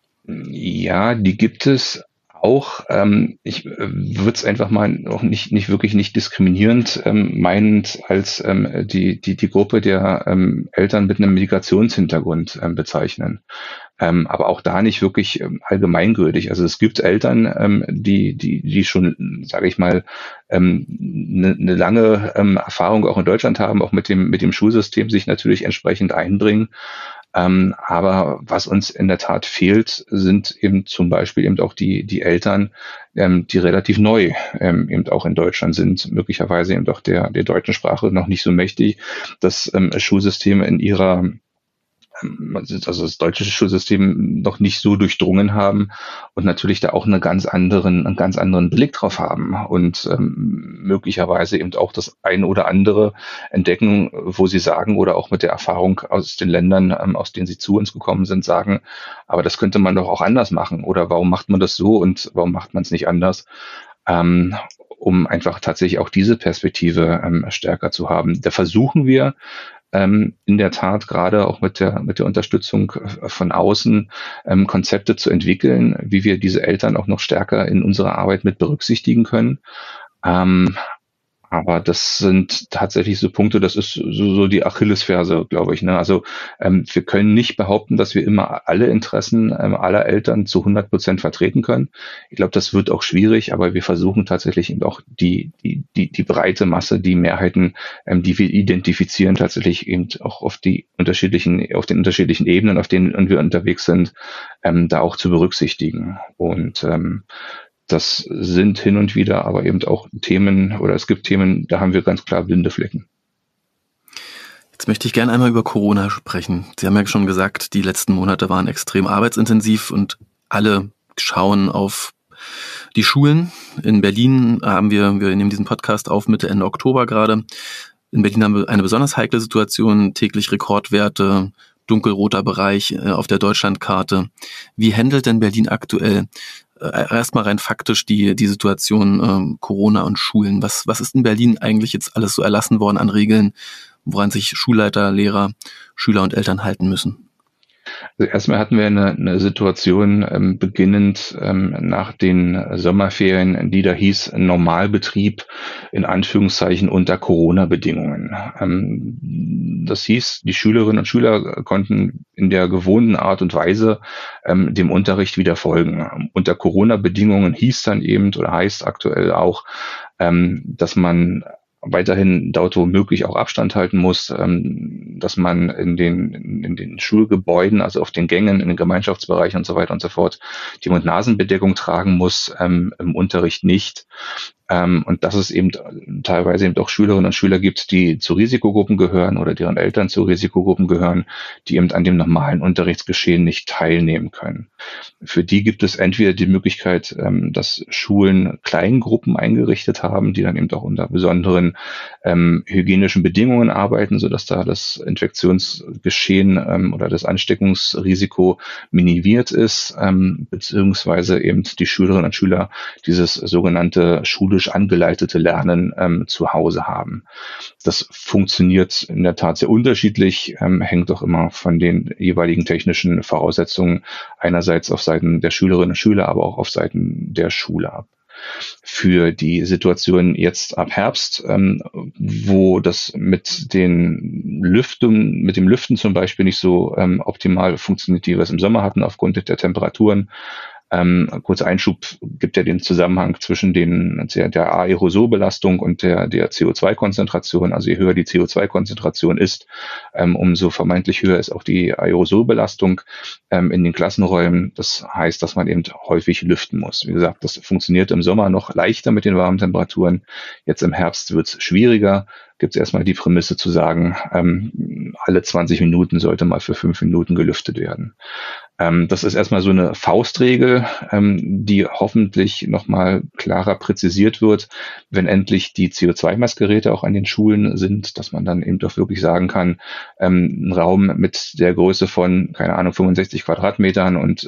Ja, die gibt es auch. Ähm, ich äh, würde es einfach mal auch nicht, nicht wirklich nicht diskriminierend ähm, meinend als ähm, die, die, die Gruppe der ähm, Eltern mit einem Migrationshintergrund ähm, bezeichnen. Ähm, aber auch da nicht wirklich ähm, allgemeingültig. Also es gibt Eltern, ähm, die, die, die schon, sage ich mal, ähm, eine ne lange ähm, Erfahrung auch in Deutschland haben, auch mit dem, mit dem Schulsystem sich natürlich entsprechend einbringen. Ähm, aber was uns in der Tat fehlt, sind eben zum Beispiel eben auch die, die Eltern, ähm, die relativ neu ähm, eben auch in Deutschland sind, möglicherweise eben auch der, der deutschen Sprache noch nicht so mächtig, das ähm, Schulsystem in ihrer also das deutsche Schulsystem noch nicht so durchdrungen haben und natürlich da auch eine ganz anderen, einen ganz anderen Blick drauf haben und ähm, möglicherweise eben auch das eine oder andere entdecken, wo sie sagen oder auch mit der Erfahrung aus den Ländern, ähm, aus denen sie zu uns gekommen sind, sagen, aber das könnte man doch auch anders machen oder warum macht man das so und warum macht man es nicht anders? Ähm, um einfach tatsächlich auch diese Perspektive ähm, stärker zu haben. Da versuchen wir ähm, in der Tat gerade auch mit der mit der Unterstützung von außen ähm, Konzepte zu entwickeln, wie wir diese Eltern auch noch stärker in unserer Arbeit mit berücksichtigen können. Ähm, aber das sind tatsächlich so Punkte, das ist so, so die Achillesferse, glaube ich. Ne? Also ähm, wir können nicht behaupten, dass wir immer alle Interessen ähm, aller Eltern zu hundert Prozent vertreten können. Ich glaube, das wird auch schwierig, aber wir versuchen tatsächlich eben auch die, die, die, die breite Masse, die Mehrheiten, ähm, die wir identifizieren, tatsächlich eben auch auf die unterschiedlichen, auf den unterschiedlichen Ebenen, auf denen wir unterwegs sind, ähm, da auch zu berücksichtigen. Und ähm, das sind hin und wieder aber eben auch Themen oder es gibt Themen, da haben wir ganz klar blinde Flecken.
Jetzt möchte ich gerne einmal über Corona sprechen. Sie haben ja schon gesagt, die letzten Monate waren extrem arbeitsintensiv und alle schauen auf die Schulen. In Berlin haben wir, wir nehmen diesen Podcast auf Mitte, Ende Oktober gerade. In Berlin haben wir eine besonders heikle Situation, täglich Rekordwerte, dunkelroter Bereich auf der Deutschlandkarte. Wie handelt denn Berlin aktuell erstmal rein faktisch die die Situation ähm, Corona und Schulen? Was was ist in Berlin eigentlich jetzt alles so erlassen worden an Regeln, woran sich Schulleiter, Lehrer, Schüler und Eltern halten müssen?
Also erstmal hatten wir eine, eine Situation ähm, beginnend ähm, nach den Sommerferien, die da hieß Normalbetrieb in Anführungszeichen unter Corona-Bedingungen. Ähm, das hieß, die Schülerinnen und Schüler konnten in der gewohnten Art und Weise ähm, dem Unterricht wieder folgen. Unter Corona-Bedingungen hieß dann eben oder heißt aktuell auch, ähm, dass man weiterhin dort womöglich auch Abstand halten muss, ähm, dass man in den in den Schulgebäuden, also auf den Gängen, in den Gemeinschaftsbereichen und so weiter und so fort, die Mund-Nasen-Bedeckung tragen muss, ähm, im Unterricht nicht. Ähm, und dass es eben teilweise eben auch Schülerinnen und Schüler gibt, die zu Risikogruppen gehören oder deren Eltern zu Risikogruppen gehören, die eben an dem normalen Unterrichtsgeschehen nicht teilnehmen können. Für die gibt es entweder die Möglichkeit, ähm, dass Schulen Kleingruppen eingerichtet haben, die dann eben auch unter besonderen ähm, hygienischen Bedingungen arbeiten, sodass da das Infektionsgeschehen ähm, oder das Ansteckungsrisiko minimiert ist, ähm, beziehungsweise eben die Schülerinnen und Schüler dieses sogenannte schulisch angeleitete Lernen ähm, zu Hause haben. Das funktioniert in der Tat sehr unterschiedlich, ähm, hängt auch immer von den jeweiligen technischen Voraussetzungen einerseits auf Seiten der Schülerinnen und Schüler, aber auch auf Seiten der Schule ab. Für die Situation jetzt ab Herbst, ähm, wo das mit den Lüften, mit dem Lüften zum Beispiel nicht so ähm, optimal funktioniert, wie wir es im Sommer hatten aufgrund der Temperaturen. Ähm, kurzer Einschub, gibt ja den Zusammenhang zwischen den, der, der Aerosolbelastung und der, der C O zwei Konzentration. Also je höher die C O zwei Konzentration ist, ähm, umso vermeintlich höher ist auch die Aerosolbelastung ähm, in den Klassenräumen. Das heißt, dass man eben häufig lüften muss. Wie gesagt, das funktioniert im Sommer noch leichter mit den warmen Temperaturen. Jetzt im Herbst wird es schwieriger. Gibt es erstmal die Prämisse zu sagen, ähm, alle zwanzig Minuten sollte mal für fünf Minuten gelüftet werden. Ähm, das ist erstmal so eine Faustregel, ähm, die hoffentlich nochmal klarer präzisiert wird, wenn endlich die C O zwei Messgeräte auch an den Schulen sind, dass man dann eben doch wirklich sagen kann, ähm, ein Raum mit der Größe von, keine Ahnung, fünfundsechzig Quadratmetern und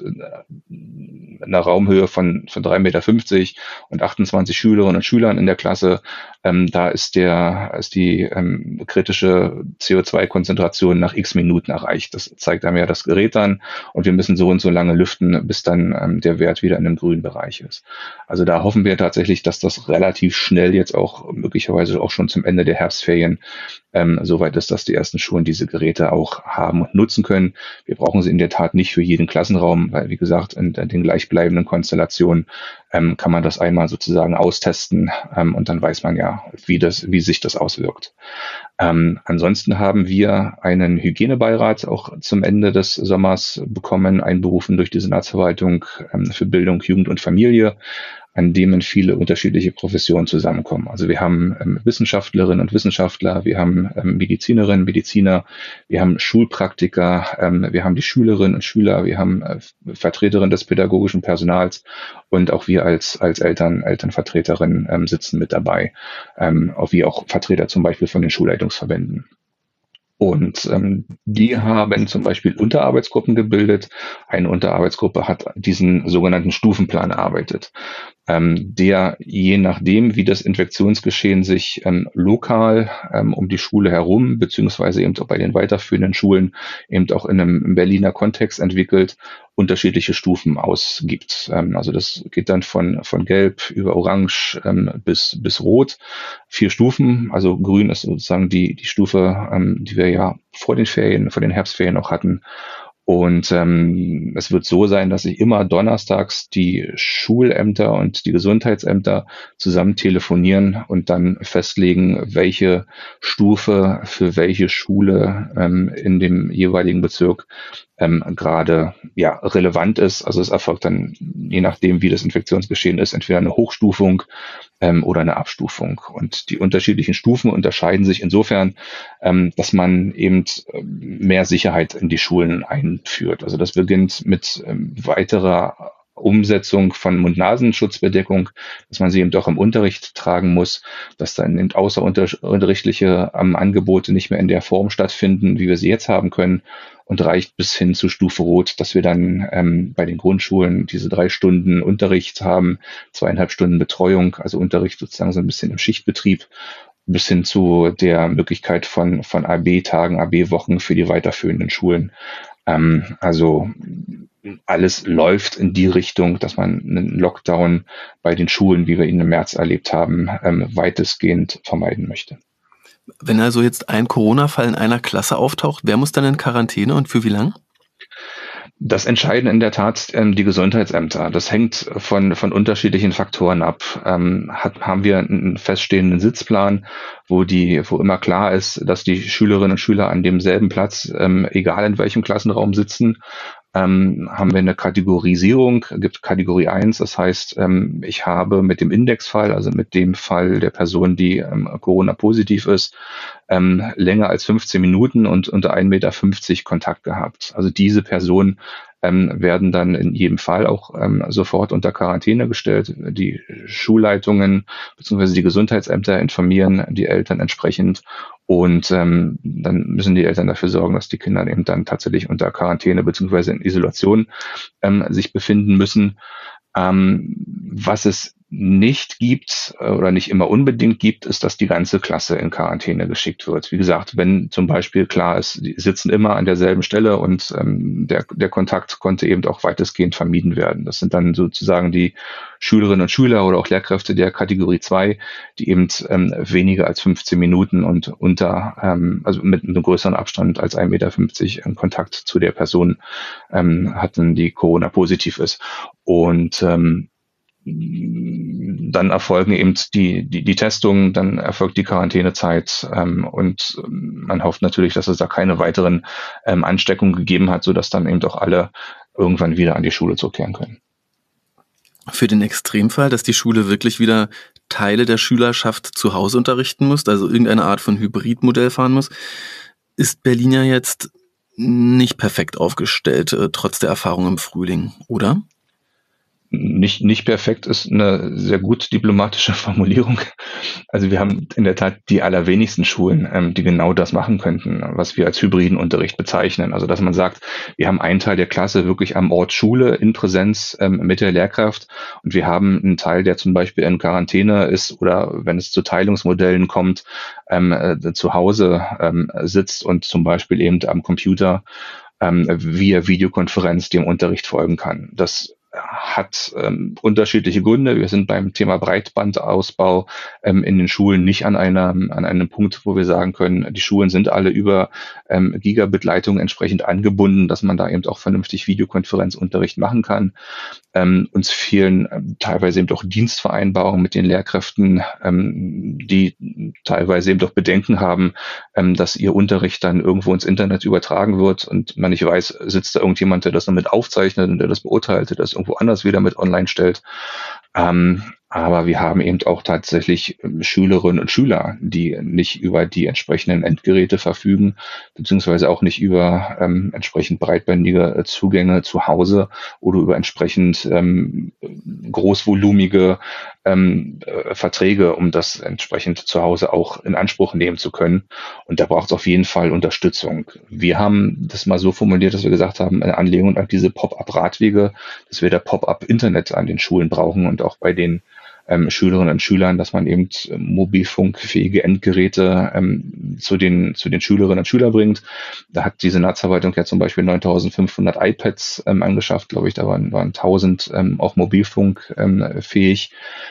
äh, einer Raumhöhe von, von drei Meter fünfzig und achtundzwanzig Schülerinnen und Schülern in der Klasse, ähm, da ist der, ist die ähm, kritische C O zwei Konzentration nach x Minuten erreicht. Das zeigt einem ja das Gerät an und wir müssen so und so lange lüften, bis dann ähm, der Wert wieder in dem grünen Bereich ist. Also da hoffen wir tatsächlich, dass das relativ schnell jetzt auch möglicherweise auch schon zum Ende der Herbstferien ähm, soweit ist, dass die ersten Schulen diese Geräte auch haben und nutzen können. Wir brauchen sie in der Tat nicht für jeden Klassenraum, weil wie gesagt, in, in den gleichbleibenden Konstellationen ähm, kann man das einmal sozusagen austesten ähm, und dann weiß man ja, wie das, wie sich das auswirkt. Ähm, ansonsten haben wir einen Hygienebeirat auch zum Ende des Sommers bekommen, einberufen durch die Senatsverwaltung ähm, für Bildung, Jugend und Familie. an dem viele unterschiedliche Professionen zusammenkommen. Also wir haben ähm, Wissenschaftlerinnen und Wissenschaftler, wir haben ähm, Medizinerinnen, Mediziner, wir haben Schulpraktiker, ähm, wir haben die Schülerinnen und Schüler, wir haben äh, Vertreterinnen des pädagogischen Personals und auch wir als als Eltern, Elternvertreterinnen ähm, sitzen mit dabei, ähm, auch wie auch Vertreter zum Beispiel von den Schulleitungsverbänden. Und ähm, die haben zum Beispiel Unterarbeitsgruppen gebildet. Eine Unterarbeitsgruppe hat diesen sogenannten Stufenplan erarbeitet, ähm, der je nachdem, wie das Infektionsgeschehen sich ähm, lokal ähm, um die Schule herum, beziehungsweise eben auch bei den weiterführenden Schulen eben auch in einem Berliner Kontext entwickelt, unterschiedliche Stufen ausgibt. Ähm, also das geht dann von, von Gelb über Orange ähm, bis, bis Rot. Vier Stufen, also Grün ist sozusagen die, die Stufe, ähm, die wir ja vor den Ferien, vor den Herbstferien noch hatten. Und ähm, es wird so sein, dass sich immer donnerstags die Schulämter und die Gesundheitsämter zusammen telefonieren und dann festlegen, welche Stufe für welche Schule ähm, in dem jeweiligen Bezirk ähm, gerade ja relevant ist. Also es erfolgt dann, je nachdem, wie das Infektionsgeschehen ist, entweder eine Hochstufung ähm, oder eine Abstufung. Und die unterschiedlichen Stufen unterscheiden sich insofern, ähm, dass man eben mehr Sicherheit in die Schulen einführt. Also das beginnt mit ähm, weiterer Umsetzung von Mund-Nasen-Schutzbedeckung, dass man sie eben doch im Unterricht tragen muss, dass dann eben außerunterrichtliche ähm, Angebote nicht mehr in der Form stattfinden, wie wir sie jetzt haben können, und reicht bis hin zu Stufe Rot, dass wir dann ähm, bei den Grundschulen diese drei Stunden Unterricht haben, zweieinhalb Stunden Betreuung, also Unterricht sozusagen so ein bisschen im Schichtbetrieb, bis hin zu der Möglichkeit von, von A B-Tagen, A B-Wochen für die weiterführenden Schulen. Ähm, also alles läuft in die Richtung, dass man einen Lockdown bei den Schulen, wie wir ihn im März erlebt haben, ähm, weitestgehend vermeiden möchte.
Wenn also jetzt ein Corona-Fall in einer Klasse auftaucht, wer muss dann in Quarantäne und für wie lang?
Das entscheiden in der Tat ähm, die Gesundheitsämter. Das hängt von, von unterschiedlichen Faktoren ab. Ähm, hat, haben wir einen feststehenden Sitzplan, wo die, wo immer klar ist, dass die Schülerinnen und Schüler an demselben Platz, ähm, egal in welchem Klassenraum sitzen, ähm, haben wir eine Kategorisierung, gibt Kategorie eins, das heißt, ähm, ich habe mit dem Indexfall, also mit dem Fall der Person, die ähm, Corona-positiv ist, ähm, länger als fünfzehn Minuten und unter ein Meter fünfzig Kontakt gehabt. Also diese Personen ähm, werden dann in jedem Fall auch ähm, sofort unter Quarantäne gestellt. Die Schulleitungen bzw. die Gesundheitsämter informieren die Eltern entsprechend. Und ähm, dann müssen die Eltern dafür sorgen, dass die Kinder eben dann tatsächlich unter Quarantäne beziehungsweise in Isolation ähm, sich befinden müssen. Ähm, was es nicht gibt oder nicht immer unbedingt gibt, ist, dass die ganze Klasse in Quarantäne geschickt wird. Wie gesagt, wenn zum Beispiel klar ist, die sitzen immer an derselben Stelle und ähm, der, der Kontakt konnte eben auch weitestgehend vermieden werden. Das sind dann sozusagen die Schülerinnen und Schüler oder auch Lehrkräfte der Kategorie zwei, die eben ähm, weniger als fünfzehn Minuten und unter, ähm, also mit einem größeren Abstand als ein Meter fünfzig in Kontakt zu der Person ähm, hatten, die Corona-positiv ist. Und ähm, dann erfolgen eben die, die, die Testungen, dann erfolgt die Quarantänezeit ähm, und man hofft natürlich, dass es da keine weiteren ähm, Ansteckungen gegeben hat, sodass dann eben auch alle irgendwann wieder an die Schule zurückkehren können.
Für den Extremfall, dass die Schule wirklich wieder Teile der Schülerschaft zu Hause unterrichten muss, also irgendeine Art von Hybridmodell fahren muss, ist Berlin ja jetzt nicht perfekt aufgestellt, äh, trotz der Erfahrung im Frühling, oder?
Nicht, nicht perfekt ist eine sehr gut diplomatische Formulierung. Also wir haben in der Tat die allerwenigsten Schulen, ähm, die genau das machen könnten, was wir als hybriden Unterricht bezeichnen. Also dass man sagt, wir haben einen Teil der Klasse wirklich am Ort Schule in Präsenz ähm, mit der Lehrkraft und wir haben einen Teil, der zum Beispiel in Quarantäne ist oder wenn es zu Teilungsmodellen kommt, ähm, äh, zu Hause ähm, sitzt und zum Beispiel eben am Computer ähm, via Videokonferenz dem Unterricht folgen kann. Das hat ähm, unterschiedliche Gründe. Wir sind beim Thema Breitbandausbau ähm, in den Schulen nicht an einer an einem Punkt, wo wir sagen können, die Schulen sind alle über ähm, Gigabit-Leitungen entsprechend angebunden, dass man da eben auch vernünftig Videokonferenzunterricht machen kann. Ähm, uns fehlen ähm, teilweise eben auch Dienstvereinbarungen mit den Lehrkräften, ähm, die teilweise eben doch Bedenken haben, ähm, dass ihr Unterricht dann irgendwo ins Internet übertragen wird und man nicht weiß, sitzt da irgendjemand, der das noch mit aufzeichnet und der das beurteilt, der das irgendwo anders wieder mit online stellt. Ähm, aber wir haben eben auch tatsächlich Schülerinnen und Schüler, die nicht über die entsprechenden Endgeräte verfügen, beziehungsweise auch nicht über ähm, entsprechend breitbandige Zugänge zu Hause oder über entsprechend ähm, großvolumige ähm, äh, Verträge, um das entsprechend zu Hause auch in Anspruch nehmen zu können. Und da braucht es auf jeden Fall Unterstützung. Wir haben das mal so formuliert, dass wir gesagt haben, in Anlehnung an diese Pop-up-Radwege, dass wir da Pop-up-Internet an den Schulen brauchen und auch bei den ähm, Schülerinnen und Schülern, dass man eben äh, mobilfunkfähige Endgeräte ähm, zu den zu den Schülerinnen und Schülern bringt. Da hat die Senatsverwaltung ja zum Beispiel neuntausendfünfhundert iPads ähm, angeschafft, glaube ich, da waren, waren tausend ähm, auch mobilfunkfähig.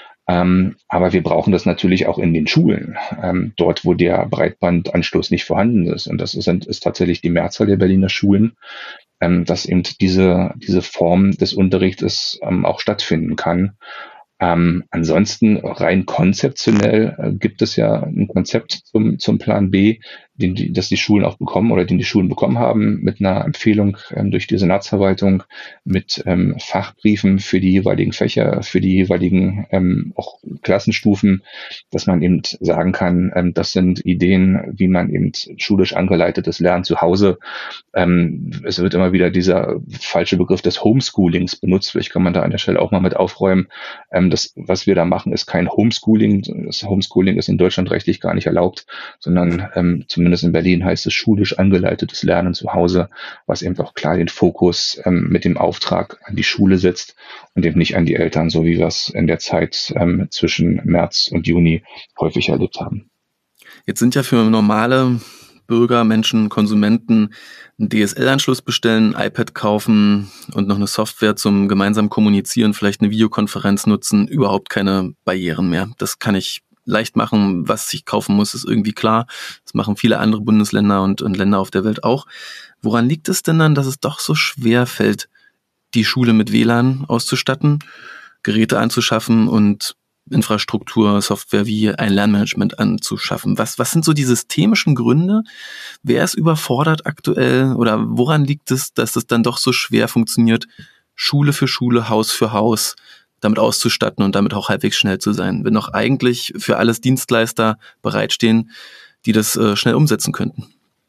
Ähm, aber wir brauchen das natürlich auch in den Schulen, ähm, dort, wo der Breitbandanschluss nicht vorhanden ist. Und das ist, ist tatsächlich die Mehrzahl der Berliner Schulen, ähm, dass eben diese, diese Form des Unterrichtes ähm, auch stattfinden kann. Ähm, ansonsten rein konzeptionell äh, gibt es ja ein Konzept zum, zum Plan B, den die, das die Schulen auch bekommen oder den die Schulen bekommen haben mit einer Empfehlung ähm, durch die Senatsverwaltung mit ähm, Fachbriefen für die jeweiligen Fächer, für die jeweiligen ähm, auch Klassenstufen, dass man eben sagen kann, ähm, das sind Ideen, wie man eben schulisch angeleitetes Lernen zu Hause, ähm, es wird immer wieder dieser falsche Begriff des Homeschoolings benutzt, vielleicht kann man da an der Stelle auch mal mit aufräumen. Ähm, das, was wir da machen, ist kein Homeschooling. Das Homeschooling ist in Deutschland rechtlich gar nicht erlaubt, sondern ähm, zumindest in Berlin heißt es schulisch angeleitetes Lernen zu Hause, was eben auch klar den Fokus ähm, mit dem Auftrag an die Schule setzt und eben nicht an die Eltern, so wie wir es in der Zeit ähm, zwischen März und Juni häufig erlebt haben.
Jetzt sind ja für normale Bürger, Menschen, Konsumenten einen D S L-Anschluss bestellen, ein iPad kaufen und noch eine Software zum gemeinsamen Kommunizieren, vielleicht eine Videokonferenz nutzen, überhaupt keine Barrieren mehr. Das kann ich leicht machen. Was ich kaufen muss, ist irgendwie klar. Das machen viele andere Bundesländer und, und Länder auf der Welt auch. Woran liegt es denn dann, dass es doch so schwer fällt, die Schule mit W L A N auszustatten, Geräte anzuschaffen und Infrastruktur, Software wie ein Lernmanagement anzuschaffen? Was, was sind so die systemischen Gründe? Wer ist überfordert aktuell oder woran liegt es, dass es dann doch so schwer funktioniert, Schule für Schule, Haus für Haus damit auszustatten und damit auch halbwegs schnell zu sein, wenn doch eigentlich für alles Dienstleister bereitstehen, die das äh, schnell umsetzen könnten?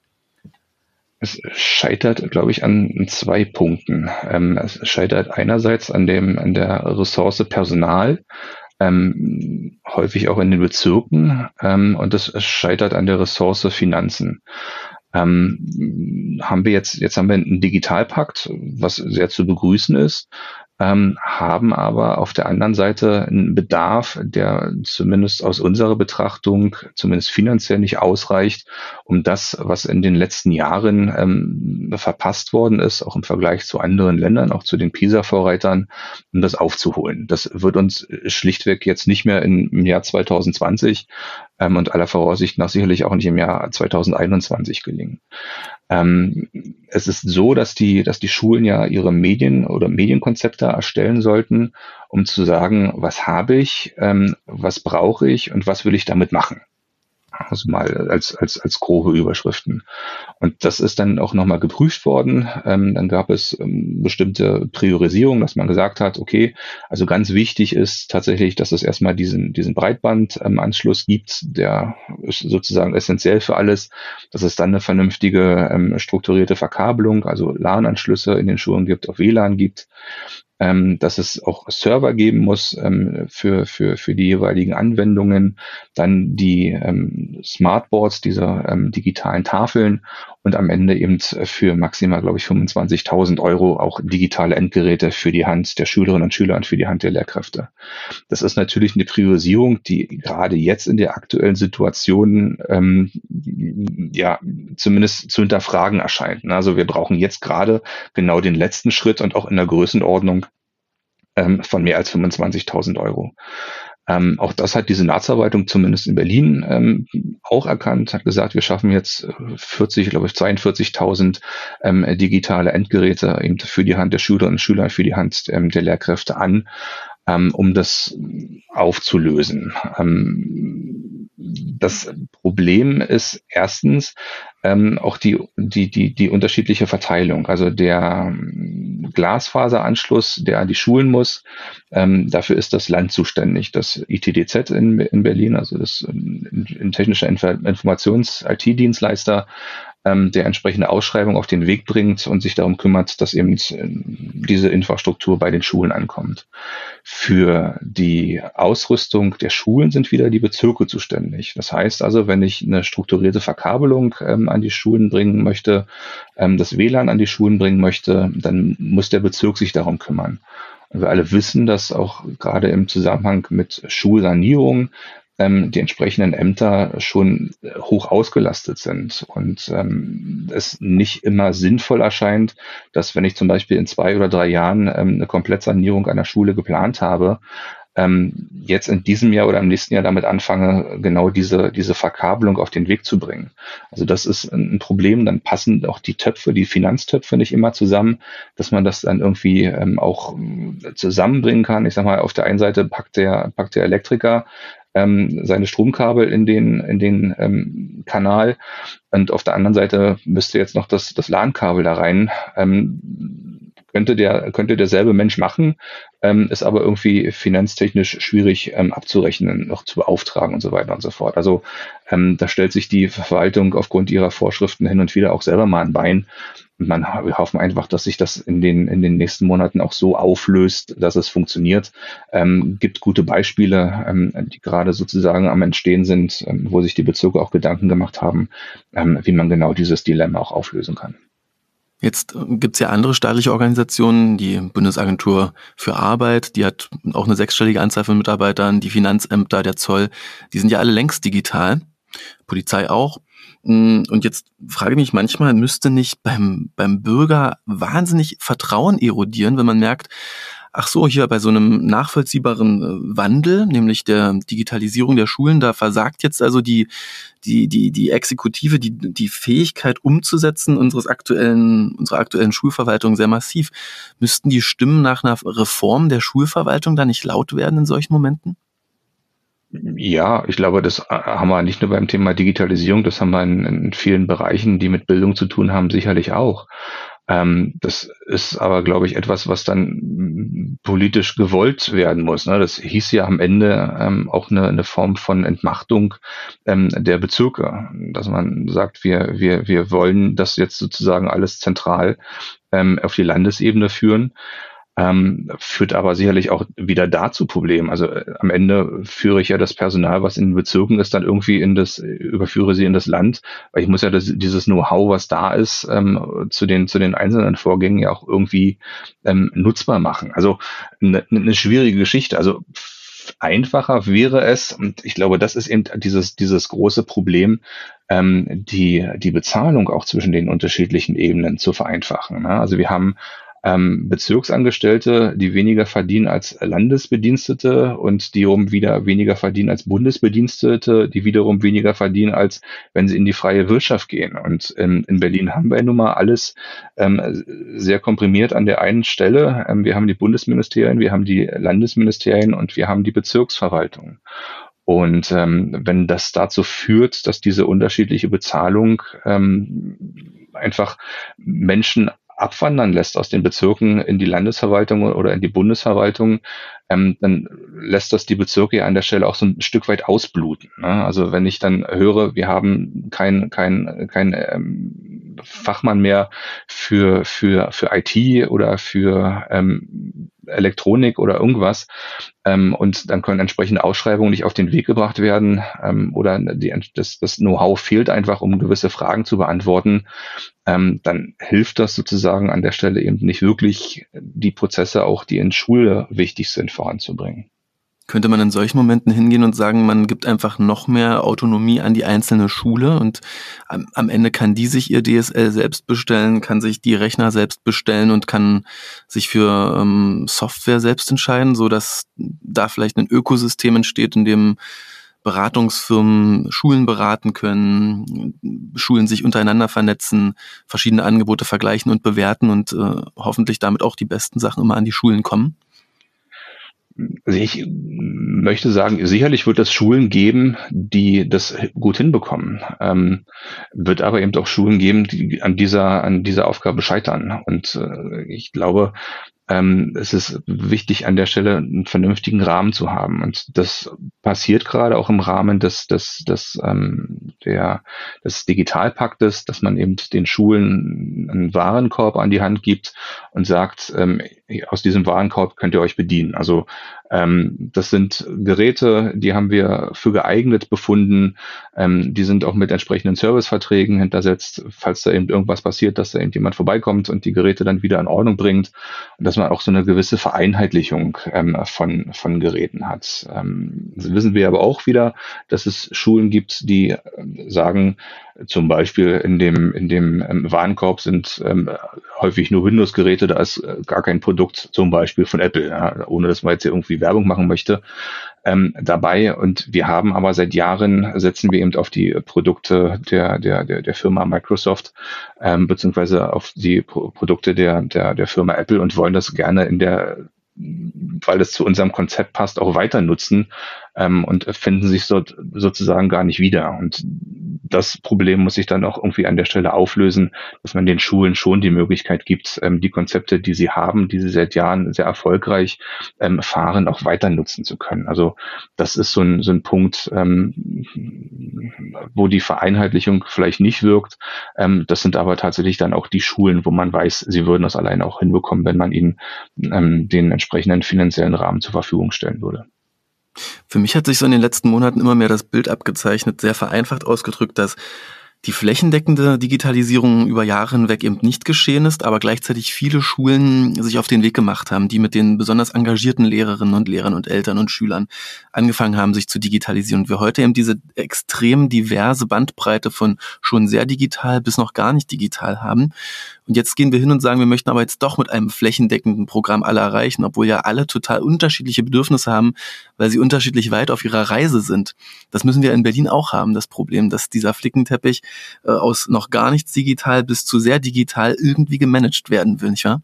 Es scheitert, glaube ich, an zwei Punkten. Ähm, es scheitert einerseits an dem, an der Ressource Personal, ähm, häufig auch in den Bezirken, ähm, und es scheitert an der Ressource Finanzen. Ähm, haben wir jetzt, jetzt haben wir einen Digitalpakt, was sehr zu begrüßen ist, ähm, haben aber auf der anderen Seite einen Bedarf, der zumindest aus unserer Betrachtung, zumindest finanziell nicht ausreicht, um das, was in den letzten Jahren ähm, verpasst worden ist, auch im Vergleich zu anderen Ländern, auch zu den PISA-Vorreitern, um das aufzuholen. Das wird uns schlichtweg jetzt nicht mehr in, im Jahr zwanzig zwanzig ähm, und aller Voraussicht nach sicherlich auch nicht im Jahr zwanzig einundzwanzig gelingen. Ähm, es ist so, dass die, dass die Schulen ja ihre Medien oder Medienkonzepte erstellen sollten, um zu sagen, was habe ich, ähm, was brauche ich und was will ich damit machen. Also mal als, als, als grobe Überschriften. Und das ist dann auch nochmal geprüft worden. Ähm, dann gab es ähm, bestimmte Priorisierungen, dass man gesagt hat, okay, also ganz wichtig ist tatsächlich, dass es erstmal diesen, diesen Breitbandanschluss gibt, der ist sozusagen essentiell für alles, dass es dann eine vernünftige ähm, strukturierte Verkabelung, also LAN-Anschlüsse in den Schulen gibt, auf W L A N gibt, ähm, dass es auch Server geben muss ähm, für, für, für die jeweiligen Anwendungen, dann die ähm, Smartboards, diese ähm, digitalen Tafeln und am Ende eben für maximal, glaube ich, fünfundzwanzigtausend Euro auch digitale Endgeräte für die Hand der Schülerinnen und Schüler und für die Hand der Lehrkräfte. Das ist natürlich eine Priorisierung, die gerade jetzt in der aktuellen Situation ähm, ja zumindest zu hinterfragen erscheint. Also wir brauchen jetzt gerade genau den letzten Schritt und auch in der Größenordnung ähm, von mehr als fünfundzwanzigtausend Euro. Ähm, auch das hat die Senatsverwaltung zumindest in Berlin ähm, auch erkannt, hat gesagt, wir schaffen jetzt vierzig, glaube ich, zweiundvierzigtausend ähm, digitale Endgeräte eben für die Hand der Schülerinnen und Schüler, für die Hand ähm, der Lehrkräfte an, ähm, um das aufzulösen. Ähm, das Problem ist erstens ähm, auch die, die, die, die unterschiedliche Verteilung. Also der Glasfaseranschluss, der an die Schulen muss. Ähm, dafür ist das Land zuständig. Das I T D Z in, in Berlin, also das in, in technischer Informations-I T-Dienstleister, ähm, der entsprechende Ausschreibung auf den Weg bringt und sich darum kümmert, dass eben diese Infrastruktur bei den Schulen ankommt. Für die Ausrüstung der Schulen sind wieder die Bezirke zuständig. Das heißt also, wenn ich eine strukturierte Verkabelung ähm, an die Schulen bringen möchte, ähm, das W L A N an die Schulen bringen möchte, dann muss der Bezirk sich darum kümmern. Und wir alle wissen, dass auch gerade im Zusammenhang mit Schulsanierung ähm, die entsprechenden Ämter schon hoch ausgelastet sind und ähm, es nicht immer sinnvoll erscheint, dass wenn ich zum Beispiel in zwei oder drei Jahren ähm, eine Komplettsanierung einer Schule geplant habe, ähm, jetzt in diesem Jahr oder im nächsten Jahr damit anfange, genau diese, diese Verkabelung auf den Weg zu bringen. Also das ist ein Problem, dann passen auch die Töpfe, die Finanztöpfe nicht immer zusammen, dass man das dann irgendwie ähm, auch zusammenbringen kann. Ich sag mal, auf der einen Seite packt der, packt der Elektriker ähm, seine Stromkabel in den, in den ähm, Kanal und auf der anderen Seite müsste jetzt noch das, das LAN-Kabel da rein. Ähm, könnte der, könnte derselbe Mensch machen, ähm, ist aber irgendwie finanztechnisch schwierig ähm, abzurechnen, noch zu beauftragen und so weiter und so fort. Also ähm, da stellt sich die Verwaltung aufgrund ihrer Vorschriften hin und wieder auch selber mal ein Bein. Und man, wir hoffen einfach, dass sich das in den, in den nächsten Monaten auch so auflöst, dass es funktioniert. Ähm, gibt gute Beispiele, ähm, die gerade sozusagen am Entstehen sind, ähm, wo sich die Bezirke auch Gedanken gemacht haben, ähm, wie man genau dieses Dilemma auch auflösen kann.
Jetzt gibt's ja andere staatliche Organisationen, die Bundesagentur für Arbeit, die hat auch eine sechsstellige Anzahl von Mitarbeitern, die Finanzämter, der Zoll, die sind ja alle längst digital, Polizei auch. Und jetzt frage ich mich manchmal, müsste nicht beim, beim Bürger wahnsinnig Vertrauen erodieren, wenn man merkt, ach so, hier bei so einem nachvollziehbaren Wandel, nämlich der Digitalisierung der Schulen, da versagt jetzt also die, die, die, die Exekutive, die, die Fähigkeit umzusetzen unseres aktuellen, unserer aktuellen Schulverwaltung sehr massiv. Müssten die Stimmen nach einer Reform der Schulverwaltung da nicht laut werden in solchen Momenten?
Ja, ich glaube, das haben wir nicht nur beim Thema Digitalisierung, das haben wir in, in vielen Bereichen, die mit Bildung zu tun haben, sicherlich auch. Ähm, das ist aber, glaube ich, etwas, was dann politisch gewollt werden muss. Ne? Das hieß ja am Ende ähm, auch eine, eine Form von Entmachtung ähm, der Bezirke, dass man sagt, wir, wir, wir wollen das jetzt sozusagen alles zentral ähm, auf die Landesebene führen. Ähm, führt aber sicherlich auch wieder da zu Problemen. Also äh, am Ende führe ich ja das Personal, was in den Bezirken ist, dann irgendwie in das, überführe sie in das Land, weil ich muss ja das, dieses Know-how, was da ist, ähm, zu den zu den einzelnen Vorgängen ja auch irgendwie ähm, nutzbar machen. Also eine, eine schwierige Geschichte. Also einfacher wäre es, und ich glaube, das ist eben dieses dieses große Problem, ähm, die die Bezahlung auch zwischen den unterschiedlichen Ebenen zu vereinfachen. Ne? Also wir haben Ähm, Bezirksangestellte, die weniger verdienen als Landesbedienstete und die wiederum wieder weniger verdienen als Bundesbedienstete, die wiederum weniger verdienen, als wenn sie in die freie Wirtschaft gehen. Und ähm, in Berlin haben wir nun mal alles ähm, sehr komprimiert an der einen Stelle. Ähm, wir haben die Bundesministerien, wir haben die Landesministerien und wir haben die Bezirksverwaltung. Und ähm, wenn das dazu führt, dass diese unterschiedliche Bezahlung ähm, einfach Menschen abwandern lässt aus den Bezirken in die Landesverwaltung oder in die Bundesverwaltung, ähm, dann lässt das die Bezirke ja an der Stelle auch so ein Stück weit ausbluten. Ne? Also wenn ich dann höre, wir haben kein kein kein ähm, Fachmann mehr für für für I T oder für ähm, Elektronik oder irgendwas, ähm, und dann können entsprechende Ausschreibungen nicht auf den Weg gebracht werden, ähm, oder die, das, das Know-how fehlt einfach, um gewisse Fragen zu beantworten, ähm, dann hilft das sozusagen an der Stelle eben nicht wirklich, die Prozesse auch, die in Schule wichtig sind, voranzubringen.
Könnte man in solchen Momenten hingehen und sagen, man gibt einfach noch mehr Autonomie an die einzelne Schule und am, am Ende kann die sich ihr D S L selbst bestellen, kann sich die Rechner selbst bestellen und kann sich für ähm, Software selbst entscheiden, so dass da vielleicht ein Ökosystem entsteht, in dem Beratungsfirmen Schulen beraten können, Schulen sich untereinander vernetzen, verschiedene Angebote vergleichen und bewerten und äh, hoffentlich damit auch die besten Sachen immer an die Schulen kommen?
Also ich möchte sagen, sicherlich wird es Schulen geben, die das gut hinbekommen. Ähm, wird aber eben auch Schulen geben, die an dieser, an dieser Aufgabe scheitern. Und äh, ich glaube, ähm, es ist wichtig, an der Stelle einen vernünftigen Rahmen zu haben. Und das passiert gerade auch im Rahmen des, des, des, ähm, der, des Digitalpaktes, dass man eben den Schulen einen Warenkorb an die Hand gibt und sagt, ähm, aus diesem Warenkorb könnt ihr euch bedienen. Also ähm, das sind Geräte, die haben wir für geeignet befunden. Ähm, die sind auch mit entsprechenden Serviceverträgen hintersetzt, falls da eben irgendwas passiert, dass da eben jemand vorbeikommt und die Geräte dann wieder in Ordnung bringt. Und dass man auch so eine gewisse Vereinheitlichung ähm, von, von Geräten hat. Ähm, wissen wir aber auch wieder, dass es Schulen gibt, die äh, sagen, zum Beispiel in dem, in dem ähm, Warenkorb sind ähm, häufig nur Windows-Geräte, da ist äh, gar kein Produkt zum Beispiel von Apple, ja, ohne dass man jetzt hier irgendwie Werbung machen möchte, ähm, dabei. Und wir haben aber seit Jahren, setzen wir eben auf die Produkte der, der, der, der Firma Microsoft, ähm, beziehungsweise auf die Pro- Produkte der, der, der Firma Apple und wollen das gerne in der, weil es zu unserem Konzept passt, auch weiter nutzen ähm, und finden sich so, sozusagen gar nicht wieder. Und das Problem muss sich dann auch irgendwie an der Stelle auflösen, dass man den Schulen schon die Möglichkeit gibt, ähm, die Konzepte, die sie haben, die sie seit Jahren sehr erfolgreich ähm, fahren, auch weiter nutzen zu können. Also das ist so ein, so ein Punkt, ähm, wo die Vereinheitlichung vielleicht nicht wirkt. Ähm, das sind aber tatsächlich dann auch die Schulen, wo man weiß, sie würden das alleine auch hinbekommen, wenn man ihnen ähm, den entsprechenden finanziellen Rahmen zur Verfügung stellen würde.
Für mich hat sich so in den letzten Monaten immer mehr das Bild abgezeichnet, sehr vereinfacht ausgedrückt, dass die flächendeckende Digitalisierung über Jahre hinweg eben nicht geschehen ist, aber gleichzeitig viele Schulen sich auf den Weg gemacht haben, die mit den besonders engagierten Lehrerinnen und Lehrern und Eltern und Schülern angefangen haben, sich zu digitalisieren. Und wir heute eben diese extrem diverse Bandbreite von schon sehr digital bis noch gar nicht digital haben. Und jetzt gehen wir hin und sagen, wir möchten aber jetzt doch mit einem flächendeckenden Programm alle erreichen, obwohl ja alle total unterschiedliche Bedürfnisse haben, weil sie unterschiedlich weit auf ihrer Reise sind. Das müssen wir in Berlin auch haben, das Problem, dass dieser Flickenteppich äh, aus noch gar nichts digital bis zu sehr digital irgendwie gemanagt werden will, nicht wahr?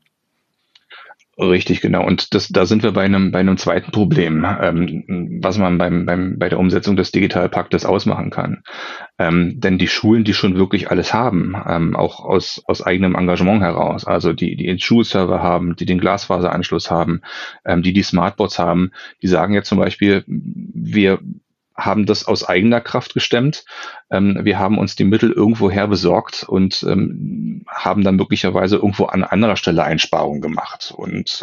Richtig, genau. Und das, da sind wir bei einem, bei einem zweiten Problem, ähm, was man beim, beim, bei der Umsetzung des Digitalpaktes ausmachen kann. Ähm, denn die Schulen, die schon wirklich alles haben, ähm, auch aus, aus eigenem Engagement heraus, also die, die den Schulserver haben, die den Glasfaseranschluss haben, ähm, die die Smartboards haben, die sagen jetzt zum Beispiel, wir haben das aus eigener Kraft gestemmt. Ähm, wir haben uns die Mittel irgendwoher besorgt und ähm, haben dann möglicherweise irgendwo an anderer Stelle Einsparungen gemacht. Und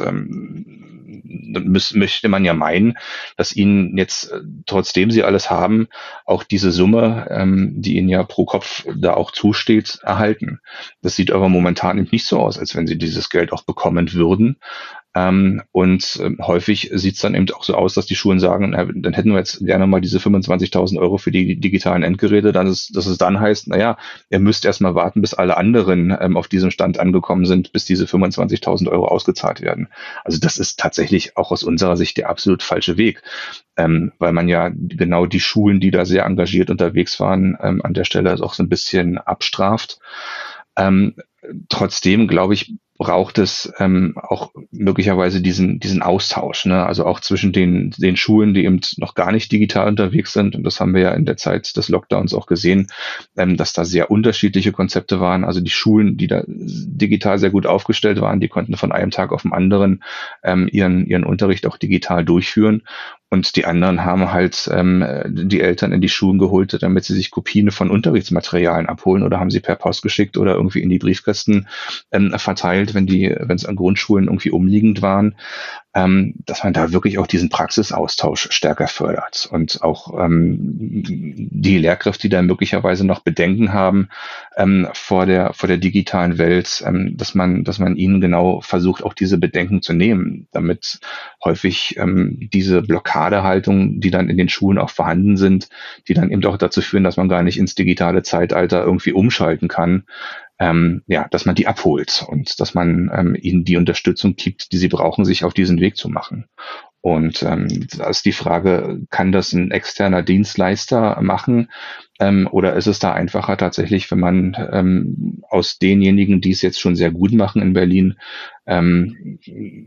ähm, dann müß, möchte man ja meinen, dass ihnen jetzt, äh, trotzdem sie alles haben, auch diese Summe, ähm, die ihnen ja pro Kopf da auch zusteht, erhalten. Das sieht aber momentan eben nicht so aus, als wenn sie dieses Geld auch bekommen würden. Ähm, und ähm, häufig sieht es dann eben auch so aus, dass die Schulen sagen, na, dann hätten wir jetzt gerne mal diese fünfundzwanzigtausend Euro für die digitalen Endgeräte, dann ist, dass es dann heißt, naja, ihr müsst erst mal warten, bis alle anderen ähm, auf diesem Stand angekommen sind, bis diese fünfundzwanzigtausend Euro ausgezahlt werden. Also das ist tatsächlich auch aus unserer Sicht der absolut falsche Weg, ähm, weil man ja genau die Schulen, die da sehr engagiert unterwegs waren, ähm, an der Stelle auch so ein bisschen abstraft. Ähm, trotzdem, glaube ich, braucht es ähm, auch möglicherweise diesen diesen Austausch, ne? Also auch zwischen den den Schulen, die eben noch gar nicht digital unterwegs sind. Und das haben wir ja in der Zeit des Lockdowns auch gesehen, ähm, dass da sehr unterschiedliche Konzepte waren. Also die Schulen, die da digital sehr gut aufgestellt waren, die konnten von einem Tag auf den anderen ähm, ihren ihren Unterricht auch digital durchführen. Und die anderen haben halt ähm, die Eltern in die Schulen geholt, damit sie sich Kopien von Unterrichtsmaterialien abholen oder haben sie per Post geschickt oder irgendwie in die Briefkästen ähm, verteilt, wenn die, wenn es an Grundschulen irgendwie umliegend waren, ähm, dass man da wirklich auch diesen Praxisaustausch stärker fördert und auch ähm, die Lehrkräfte, die da möglicherweise noch Bedenken haben ähm, vor der vor der digitalen Welt, ähm, dass man dass man ihnen genau versucht, auch diese Bedenken zu nehmen, damit häufig ähm, diese Blockadehaltung, die dann in den Schulen auch vorhanden sind, die dann eben auch dazu führen, dass man gar nicht ins digitale Zeitalter irgendwie umschalten kann, ähm, ja, dass man die abholt und dass man ähm, ihnen die Unterstützung gibt, die sie brauchen, sich auf diesen Weg zu machen. Und ähm, da ist die Frage, kann das ein externer Dienstleister machen? Ähm, oder ist es da einfacher tatsächlich, wenn man ähm, aus denjenigen, die es jetzt schon sehr gut machen in Berlin, ähm,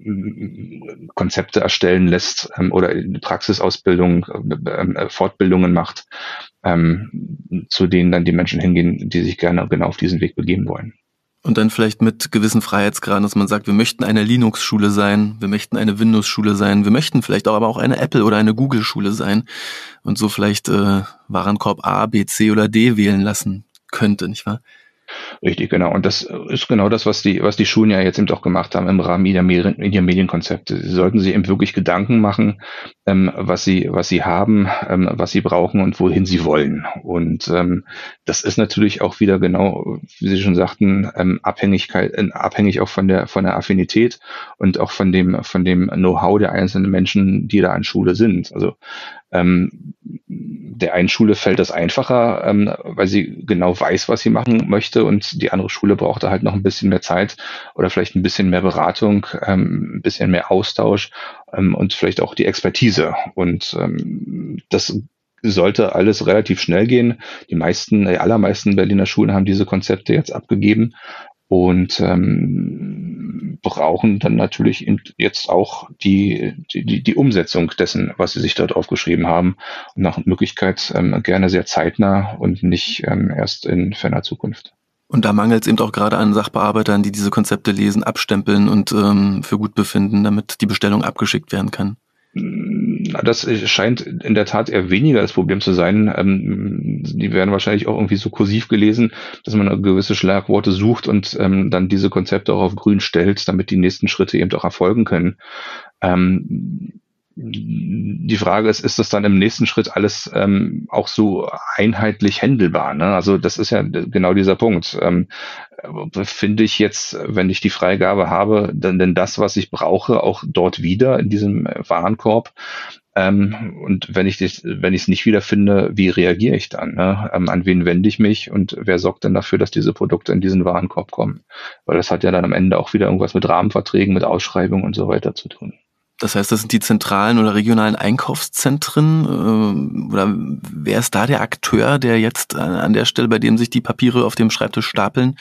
Konzepte erstellen lässt ähm, oder Praxisausbildung, äh, Fortbildungen macht, ähm, zu denen dann die Menschen hingehen, die sich gerne genau auf diesen Weg begeben wollen.
Und dann vielleicht mit gewissen Freiheitsgraden, dass man sagt, wir möchten eine Linux-Schule sein, wir möchten eine Windows-Schule sein, wir möchten vielleicht auch aber auch eine Apple- oder eine Google-Schule sein und so vielleicht äh, Warenkorb A, B, C oder D wählen lassen könnte, nicht wahr?
Richtig, genau. Und das ist genau das, was die, was die Schulen ja jetzt eben auch gemacht haben im Rahmen ihrer Medien, ihrer Medienkonzepte. Sie sollten sich eben wirklich Gedanken machen, ähm, was sie, was sie haben, ähm, was sie brauchen und wohin sie wollen. Und ähm, das ist natürlich auch wieder genau, wie Sie schon sagten, ähm, Abhängigkeit, äh, abhängig auch von der, von der Affinität und auch von dem, von dem Know-how der einzelnen Menschen, die da an Schule sind. Also ähm, der einen Schule fällt das einfacher, ähm, weil sie genau weiß, was sie machen möchte, und die andere Schule braucht da halt noch ein bisschen mehr Zeit oder vielleicht ein bisschen mehr Beratung, ähm, ein bisschen mehr Austausch ähm, und vielleicht auch die Expertise. Und ähm, das sollte alles relativ schnell gehen. Die meisten, die allermeisten Berliner Schulen haben diese Konzepte jetzt abgegeben und ähm, brauchen dann natürlich jetzt auch die, die, die Umsetzung dessen, was sie sich dort aufgeschrieben haben, und nach Möglichkeit ähm, gerne sehr zeitnah und nicht ähm, erst in ferner Zukunft.
Und da mangelt es eben auch gerade an Sachbearbeitern, die diese Konzepte lesen, abstempeln und ähm, für gut befinden, damit die Bestellung abgeschickt werden kann.
Das scheint in der Tat eher weniger das Problem zu sein. Ähm, die werden wahrscheinlich auch irgendwie so kursiv gelesen, dass man gewisse Schlagworte sucht und ähm, dann diese Konzepte auch auf grün stellt, damit die nächsten Schritte eben auch erfolgen können. Ähm, die Frage ist, ist das dann im nächsten Schritt alles ähm, auch so einheitlich händelbar? Ne? Also das ist ja genau dieser Punkt. Ähm, finde ich jetzt, wenn ich die Freigabe habe, dann denn das, was ich brauche, auch dort wieder in diesem Warenkorb? Ähm, und wenn ich das, wenn ich es nicht wiederfinde, wie reagiere ich dann? Ne? Ähm, an wen wende ich mich und wer sorgt denn dafür, dass diese Produkte in diesen Warenkorb kommen? Weil das hat ja dann am Ende auch wieder irgendwas mit Rahmenverträgen, mit Ausschreibungen und so weiter zu tun.
Das heißt, das sind die zentralen oder regionalen Einkaufszentren, äh, oder wer ist da der Akteur, der jetzt an der Stelle, bei dem sich die Papiere auf dem Schreibtisch stapeln?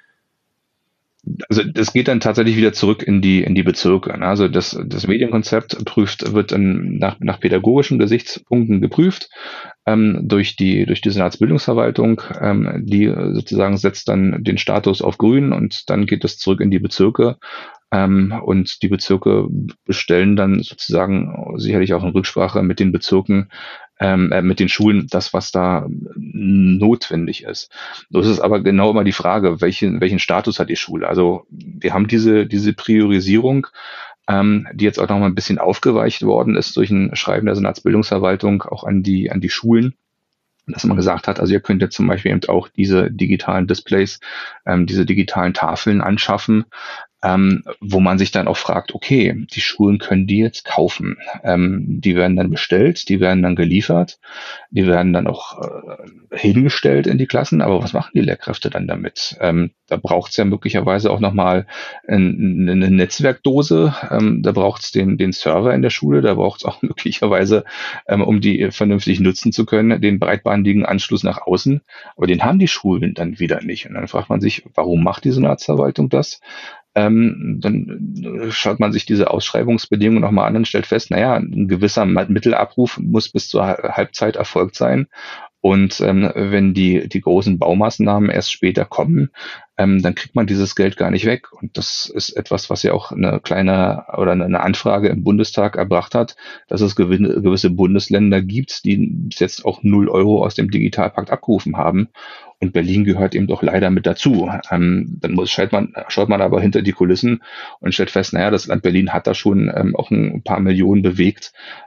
Also das geht dann tatsächlich wieder zurück in die in die Bezirke. Also das das Medienkonzept prüft wird dann nach nach pädagogischen Gesichtspunkten geprüft ähm, durch die durch die Senatsbildungsverwaltung. Ähm, die sozusagen setzt dann den Status auf Grün, und dann geht es zurück in die Bezirke. Ähm, und die Bezirke bestellen dann sozusagen sicherlich auch in Rücksprache mit den Bezirken, ähm, äh, mit den Schulen, das, was da notwendig ist. So ist es aber genau immer die Frage, welchen, welchen Status hat die Schule? Also wir haben diese, diese Priorisierung, ähm, die jetzt auch noch mal ein bisschen aufgeweicht worden ist durch ein Schreiben der Senatsbildungsverwaltung auch an die, an die Schulen, dass man gesagt hat, also ihr könnt jetzt zum Beispiel eben auch diese digitalen Displays, ähm, diese digitalen Tafeln anschaffen, ähm, wo man sich dann auch fragt, okay, die Schulen können die jetzt kaufen. Ähm, die werden dann bestellt, die werden dann geliefert, die werden dann auch äh, hingestellt in die Klassen, aber was machen die Lehrkräfte dann damit? Ähm, da braucht es ja möglicherweise auch nochmal ein, eine Netzwerkdose, ähm, da braucht es den, den Server in der Schule, da braucht es auch möglicherweise, ähm, um die vernünftig nutzen zu können, den breitbandigen Anschluss nach außen, aber den haben die Schulen dann wieder nicht. Und dann fragt man sich, warum macht die Senatsverwaltung das? Ähm, dann schaut man sich diese Ausschreibungsbedingungen nochmal an und stellt fest, naja, ein gewisser Mittelabruf muss bis zur Halbzeit erfolgt sein. Und ähm, wenn die, die großen Baumaßnahmen erst später kommen, ähm, dann kriegt man dieses Geld gar nicht weg. Und das ist etwas, was ja auch eine kleine oder eine Anfrage im Bundestag erbracht hat, dass es gewisse Bundesländer gibt, die bis jetzt auch null Euro aus dem Digitalpakt abgerufen haben. Und Berlin gehört eben doch leider mit dazu. Ähm, dann muss, schaut, man, schaut man aber hinter die Kulissen und stellt fest, naja, das Land Berlin hat da schon ähm, auch ein paar Millionen bewegt,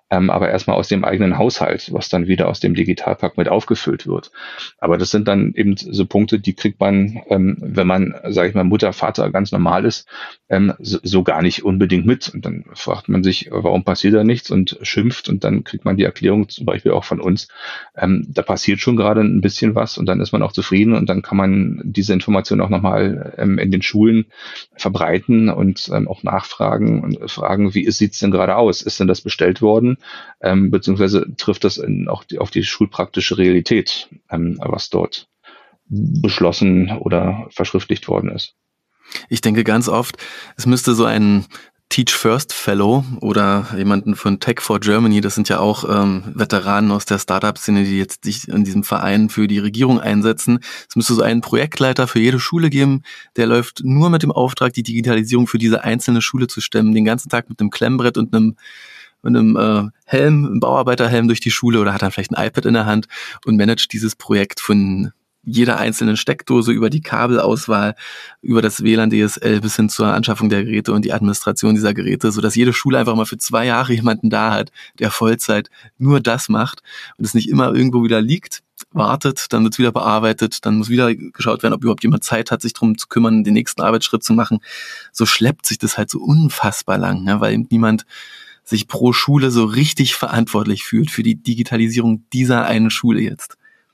ähm, aber erstmal aus dem eigenen Haushalt, was dann wieder aus dem Digitalpakt mit aufgefüllt wird. Aber das sind dann eben so Punkte, die kriegt man, ähm, wenn man, sage ich mal, Mutter, Vater ganz normal ist, ähm, so, so gar nicht unbedingt mit. Und dann fragt man sich, warum passiert da nichts und schimpft und dann kriegt man die Erklärung zum Beispiel auch von uns, ähm, da passiert schon gerade ein bisschen was und dann ist man auch zufrieden und dann kann man diese Information auch nochmal ähm, in den Schulen verbreiten und ähm, auch nachfragen und fragen, wie sieht es denn gerade aus? Ist denn das bestellt worden? Ähm, beziehungsweise trifft das in, auch die, auf die schulpraktische Realität, ähm, was dort beschlossen oder verschriftlicht worden ist.
Ich denke ganz oft, es müsste so ein Teach First Fellow oder jemanden von Tech for Germany, das sind ja auch ähm, Veteranen aus der Startup-Szene, die jetzt sich in diesem Verein für die Regierung einsetzen. Es müsste so einen Projektleiter für jede Schule geben, der läuft nur mit dem Auftrag, die Digitalisierung für diese einzelne Schule zu stemmen, den ganzen Tag mit einem Klemmbrett und einem, mit einem äh, Helm, einem Bauarbeiterhelm durch die Schule oder hat dann vielleicht ein iPad in der Hand und managt dieses Projekt von jeder einzelnen Steckdose über die Kabelauswahl, über das W L A N D S L bis hin zur Anschaffung der Geräte und die Administration dieser Geräte, sodass jede Schule einfach mal für zwei Jahre jemanden da hat, der Vollzeit nur das macht und es nicht immer irgendwo wieder liegt, wartet, dann wird es wieder bearbeitet, dann muss wieder geschaut werden, ob überhaupt jemand Zeit hat, sich darum zu kümmern, den nächsten Arbeitsschritt zu machen. So schleppt sich das halt so unfassbar lang, ne, weil eben niemand sich pro Schule so richtig verantwortlich fühlt für die Digitalisierung dieser einen Schule jetzt.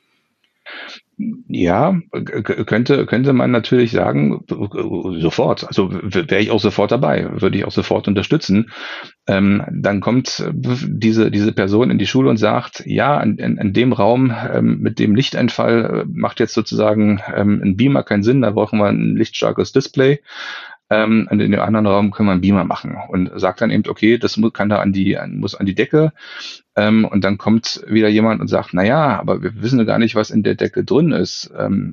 Ja, könnte, könnte man natürlich sagen, sofort. Also wäre ich auch sofort dabei, würde ich auch sofort unterstützen. Ähm, dann kommt diese, diese Person in die Schule und sagt, ja, in, in dem Raum ähm, mit dem Lichteinfall macht jetzt sozusagen ähm, ein Beamer keinen Sinn, da brauchen wir ein lichtstarkes Display. Ähm, in dem anderen Raum können wir einen Beamer machen und sagt dann eben, okay, das muss, kann da an die, muss an die Decke. Ähm, und dann kommt wieder jemand und sagt, na ja, aber wir wissen ja gar nicht, was in der Decke drin ist.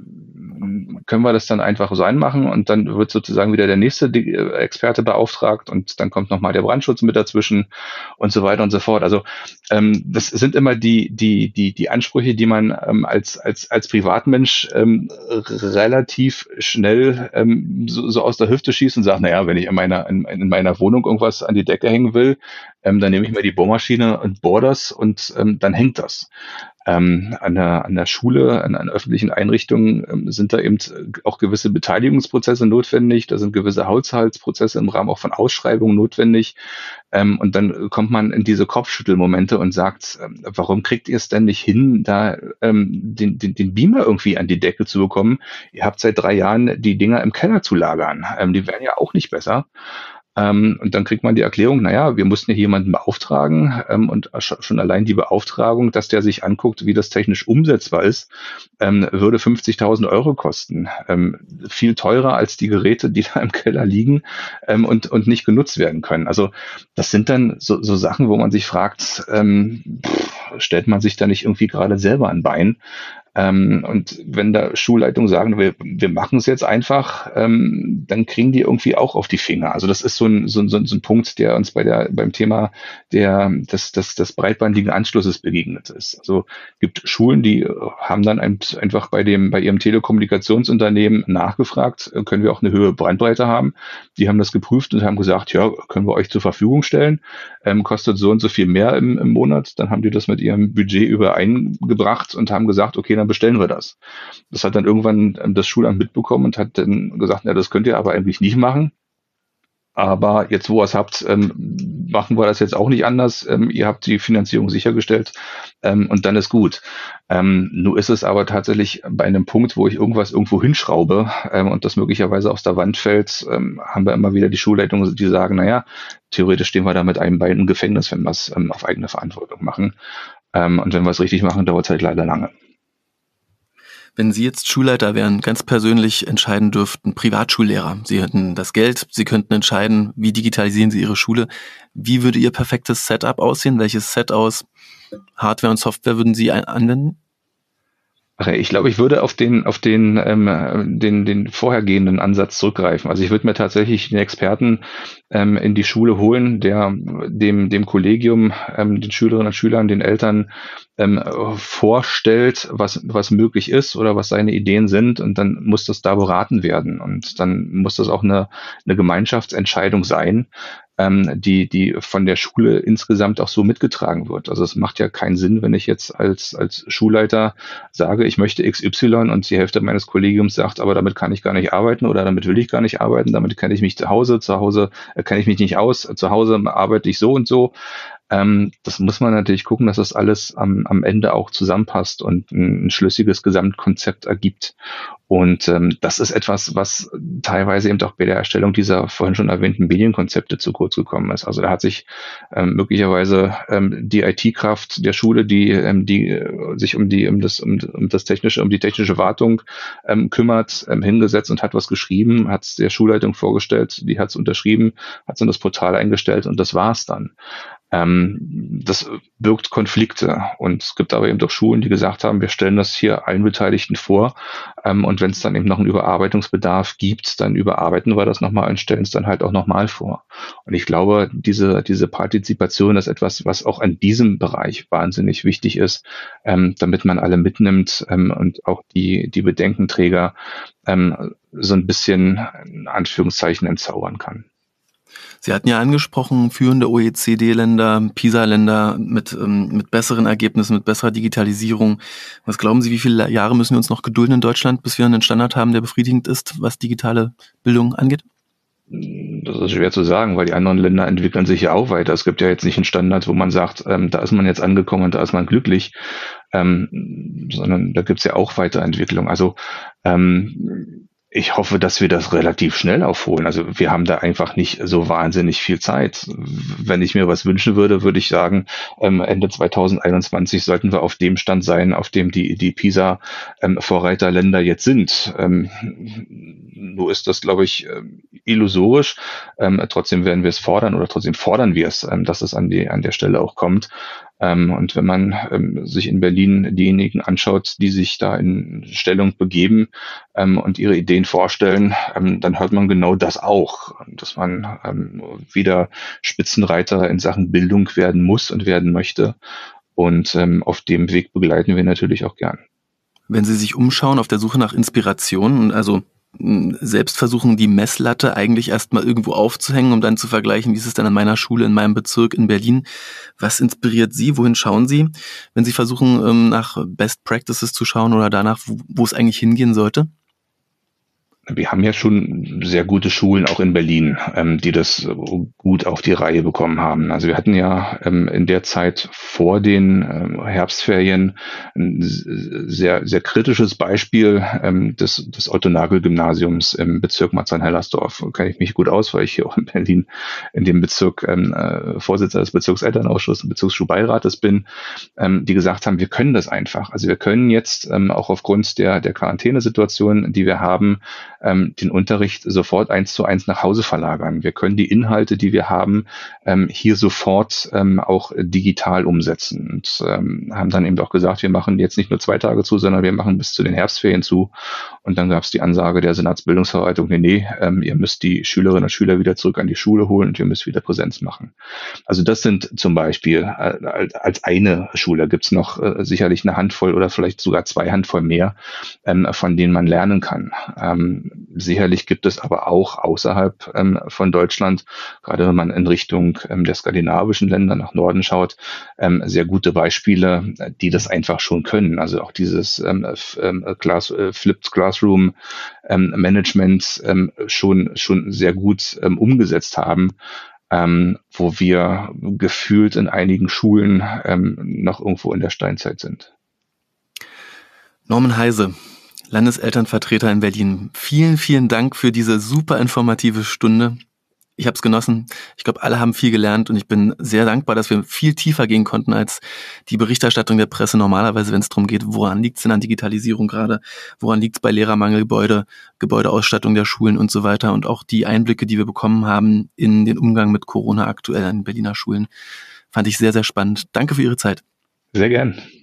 Ähm, können wir das dann einfach so einmachen und dann wird sozusagen wieder der nächste Experte beauftragt und dann kommt nochmal der Brandschutz mit dazwischen und so weiter und so fort. Also ähm, das sind immer die die die die Ansprüche, die man ähm, als als als Privatmensch ähm, relativ schnell ähm, so, so aus der Hüfte schießt und sagt, na ja, wenn ich in meiner in, in meiner Wohnung irgendwas an die Decke hängen will, ähm, dann nehme ich mir die Bohrmaschine und bohre das und ähm, dann hängt das. Ähm, an der, an der Schule, an, an öffentlichen Einrichtungen ähm, sind da eben auch gewisse Beteiligungsprozesse notwendig, da sind gewisse Haushaltsprozesse im Rahmen auch von Ausschreibungen notwendig. Ähm, und dann kommt man in diese Kopfschüttelmomente und sagt, ähm, warum kriegt ihr es denn nicht hin, da ähm, den, den, den Beamer irgendwie an die Decke zu bekommen? Ihr habt seit drei Jahren die Dinger im Keller zu lagern. Ähm, die werden ja auch nicht besser. Ähm, und dann kriegt man die Erklärung, naja, wir mussten hier jemanden beauftragen ähm, und schon allein die Beauftragung, dass der sich anguckt, wie das technisch umsetzbar ist, ähm, würde fünfzigtausend Euro kosten. Ähm, viel teurer als die Geräte, die da im Keller liegen ähm, und, und nicht genutzt werden können. Also das sind dann so, so Sachen, wo man sich fragt, ähm, pff, stellt man sich da nicht irgendwie gerade selber ein Bein? Ähm, und wenn da Schulleitungen sagen, wir, wir machen es jetzt einfach, ähm, dann kriegen die irgendwie auch auf die Finger. Also das ist so ein, so ein, so ein Punkt, der uns bei der, beim Thema der, des, des, des breitbandigen Anschlusses begegnet ist. Also gibt Schulen, die haben dann einfach bei dem, bei ihrem Telekommunikationsunternehmen nachgefragt, können wir auch eine höhere Bandbreite haben? Die haben das geprüft und haben gesagt, ja, können wir euch zur Verfügung stellen, ähm, kostet so und so viel mehr im, im Monat. Dann haben die das mit ihrem Budget übereingebracht und haben gesagt, okay, dann bestellen wir das. Das hat dann irgendwann das Schulamt mitbekommen und hat dann gesagt, ja, das könnt ihr aber eigentlich nicht machen. Aber jetzt, wo ihr es habt, ähm, machen wir das jetzt auch nicht anders. Ähm, ihr habt die Finanzierung sichergestellt ähm, und dann ist gut. Ähm, nur ist es aber tatsächlich bei einem Punkt, wo ich irgendwas irgendwo hinschraube ähm, und das möglicherweise aus der Wand fällt, ähm, haben wir immer wieder die Schulleitungen, die sagen, naja, theoretisch stehen wir da mit einem Bein im Gefängnis, wenn wir es ähm, auf eigene Verantwortung machen. Ähm, und wenn wir es richtig machen, dauert es halt leider lange.
Wenn Sie jetzt Schulleiter wären, ganz persönlich entscheiden dürften, Privatschullehrer, Sie hätten das Geld, Sie könnten entscheiden, wie digitalisieren Sie Ihre Schule, wie würde Ihr perfektes Setup aussehen? Welches Set aus Hardware und Software würden Sie anwenden?
Ich glaube, ich würde auf den, auf den, ähm, den, den vorhergehenden Ansatz zurückgreifen. Also ich würde mir tatsächlich den Experten ähm, in die Schule holen, der dem, dem Kollegium, ähm, den Schülerinnen und Schülern, den Eltern ähm, vorstellt, was, was möglich ist oder was seine Ideen sind, und dann muss das da beraten werden, und dann muss das auch eine, eine Gemeinschaftsentscheidung sein, ähm, die, die von der Schule insgesamt auch so mitgetragen wird. Also es macht ja keinen Sinn, wenn ich jetzt als, als Schulleiter sage, ich möchte X Y, und die Hälfte meines Kollegiums sagt, aber damit kann ich gar nicht arbeiten oder damit will ich gar nicht arbeiten, damit kenne ich mich zu Hause, zu Hause äh, kenne ich mich nicht aus, zu Hause arbeite ich so und so. Ähm, das muss man natürlich gucken, dass das alles am, am Ende auch zusammenpasst und ein, ein schlüssiges Gesamtkonzept ergibt. Und ähm, das ist etwas, was teilweise eben auch bei der Erstellung dieser vorhin schon erwähnten Medienkonzepte zu kurz gekommen ist. Also da hat sich ähm, möglicherweise ähm, die I T-Kraft der Schule, die, ähm, die äh, sich um die um das um, um das technische um die technische Wartung ähm, kümmert, ähm, hingesetzt und hat was geschrieben, hat es der Schulleitung vorgestellt, die hat es unterschrieben, hat es in das Portal eingestellt, und das war's dann. Ähm, das birgt Konflikte, und es gibt aber eben doch Schulen, die gesagt haben, wir stellen das hier allen Beteiligten vor, ähm, und wenn es dann eben noch einen Überarbeitungsbedarf gibt, dann überarbeiten wir das nochmal und stellen es dann halt auch nochmal vor. Und ich glaube, diese diese Partizipation ist etwas, was auch in diesem Bereich wahnsinnig wichtig ist, ähm, damit man alle mitnimmt, ähm, und auch die die Bedenkenträger ähm, so ein bisschen in Anführungszeichen entzaubern kann.
Sie hatten ja angesprochen, führende O E C D-Länder, PISA-Länder mit, ähm, mit besseren Ergebnissen, mit besserer Digitalisierung. Was glauben Sie, wie viele Jahre müssen wir uns noch gedulden in Deutschland, bis wir einen Standard haben, der befriedigend ist, was digitale Bildung angeht?
Das ist schwer zu sagen, weil die anderen Länder entwickeln sich ja auch weiter. Es gibt ja jetzt nicht einen Standard, wo man sagt, ähm, da ist man jetzt angekommen und da ist man glücklich, ähm, sondern da gibt's ja auch Weiterentwicklung. Also ähm, ich hoffe, dass wir das relativ schnell aufholen. Also wir haben da einfach nicht so wahnsinnig viel Zeit. Wenn ich mir was wünschen würde, würde ich sagen, ähm, Ende zwanzig einundzwanzig sollten wir auf dem Stand sein, auf dem die, die PISA-Vorreiterländer ähm, jetzt sind. Ähm, nur ist das, glaube ich, illusorisch. Ähm, trotzdem werden wir es fordern, oder trotzdem fordern wir es, ähm, dass es an die an der Stelle auch kommt. Ähm, und wenn man ähm, sich in Berlin diejenigen anschaut, die sich da in Stellung begeben ähm, und ihre Ideen vorstellen, ähm, dann hört man genau das auch, dass man ähm, wieder Spitzenreiter in Sachen Bildung werden muss und werden möchte. Und ähm, auf dem Weg begleiten wir natürlich auch gern.
Wenn Sie sich umschauen auf der Suche nach Inspiration, also selbst versuchen, die Messlatte eigentlich erstmal irgendwo aufzuhängen, um dann zu vergleichen, wie ist es denn an meiner Schule, in meinem Bezirk in Berlin. Was inspiriert Sie? Wohin schauen Sie, wenn Sie versuchen, nach Best Practices zu schauen oder danach, wo, wo es eigentlich hingehen sollte?
Wir haben ja schon sehr gute Schulen auch in Berlin, ähm, die das gut auf die Reihe bekommen haben. Also wir hatten ja ähm, in der Zeit vor den ähm, Herbstferien ein sehr, sehr kritisches Beispiel ähm, des, des Otto-Nagel-Gymnasiums im Bezirk Marzahn-Hellersdorf. Da kenne ich mich gut aus, weil ich hier auch in Berlin in dem Bezirk ähm, äh, Vorsitzender des Bezirkselternausschusses und Bezirksschulbeirates bin, ähm, die gesagt haben, wir können das einfach. Also wir können jetzt ähm, auch aufgrund der, der Quarantänesituation, die wir haben, ähm, den Unterricht sofort eins zu eins nach Hause verlagern. Wir können die Inhalte, die wir haben, ähm, hier sofort ähm, auch digital umsetzen, und ähm, haben dann eben auch gesagt, wir machen jetzt nicht nur zwei Tage zu, sondern wir machen bis zu den Herbstferien zu. Und dann gab es die Ansage der Senatsbildungsverwaltung, nee, nee, ähm, ihr müsst die Schülerinnen und Schüler wieder zurück an die Schule holen und ihr müsst wieder Präsenz machen. Also das sind zum Beispiel äh, als eine Schule, gibt es noch äh, sicherlich eine Handvoll oder vielleicht sogar zwei Handvoll mehr, ähm, von denen man lernen kann. Ähm, Sicherlich gibt es aber auch außerhalb ähm, von Deutschland, gerade wenn man in Richtung ähm, der skandinavischen Länder nach Norden schaut, ähm, sehr gute Beispiele, die das einfach schon können. Also auch dieses ähm, Class, äh, Flipped Classroom ähm, Management ähm, schon schon sehr gut ähm, umgesetzt haben. Ähm, wo wir gefühlt in einigen Schulen ähm, noch irgendwo in der Steinzeit sind.
Norman Heise, Landeselternvertreter in Berlin. Vielen, vielen Dank für diese super informative Stunde. Ich habe es genossen. Ich glaube, alle haben viel gelernt, und ich bin sehr dankbar, dass wir viel tiefer gehen konnten als die Berichterstattung der Presse normalerweise, wenn es darum geht, woran liegt es denn an Digitalisierung gerade, woran liegt es bei Lehrermangel, Gebäude, Gebäudeausstattung der Schulen und so weiter, und auch die Einblicke, die wir bekommen haben in den Umgang mit Corona aktuell an Berliner Schulen, fand ich sehr, sehr spannend. Danke für Ihre Zeit.
Sehr gern.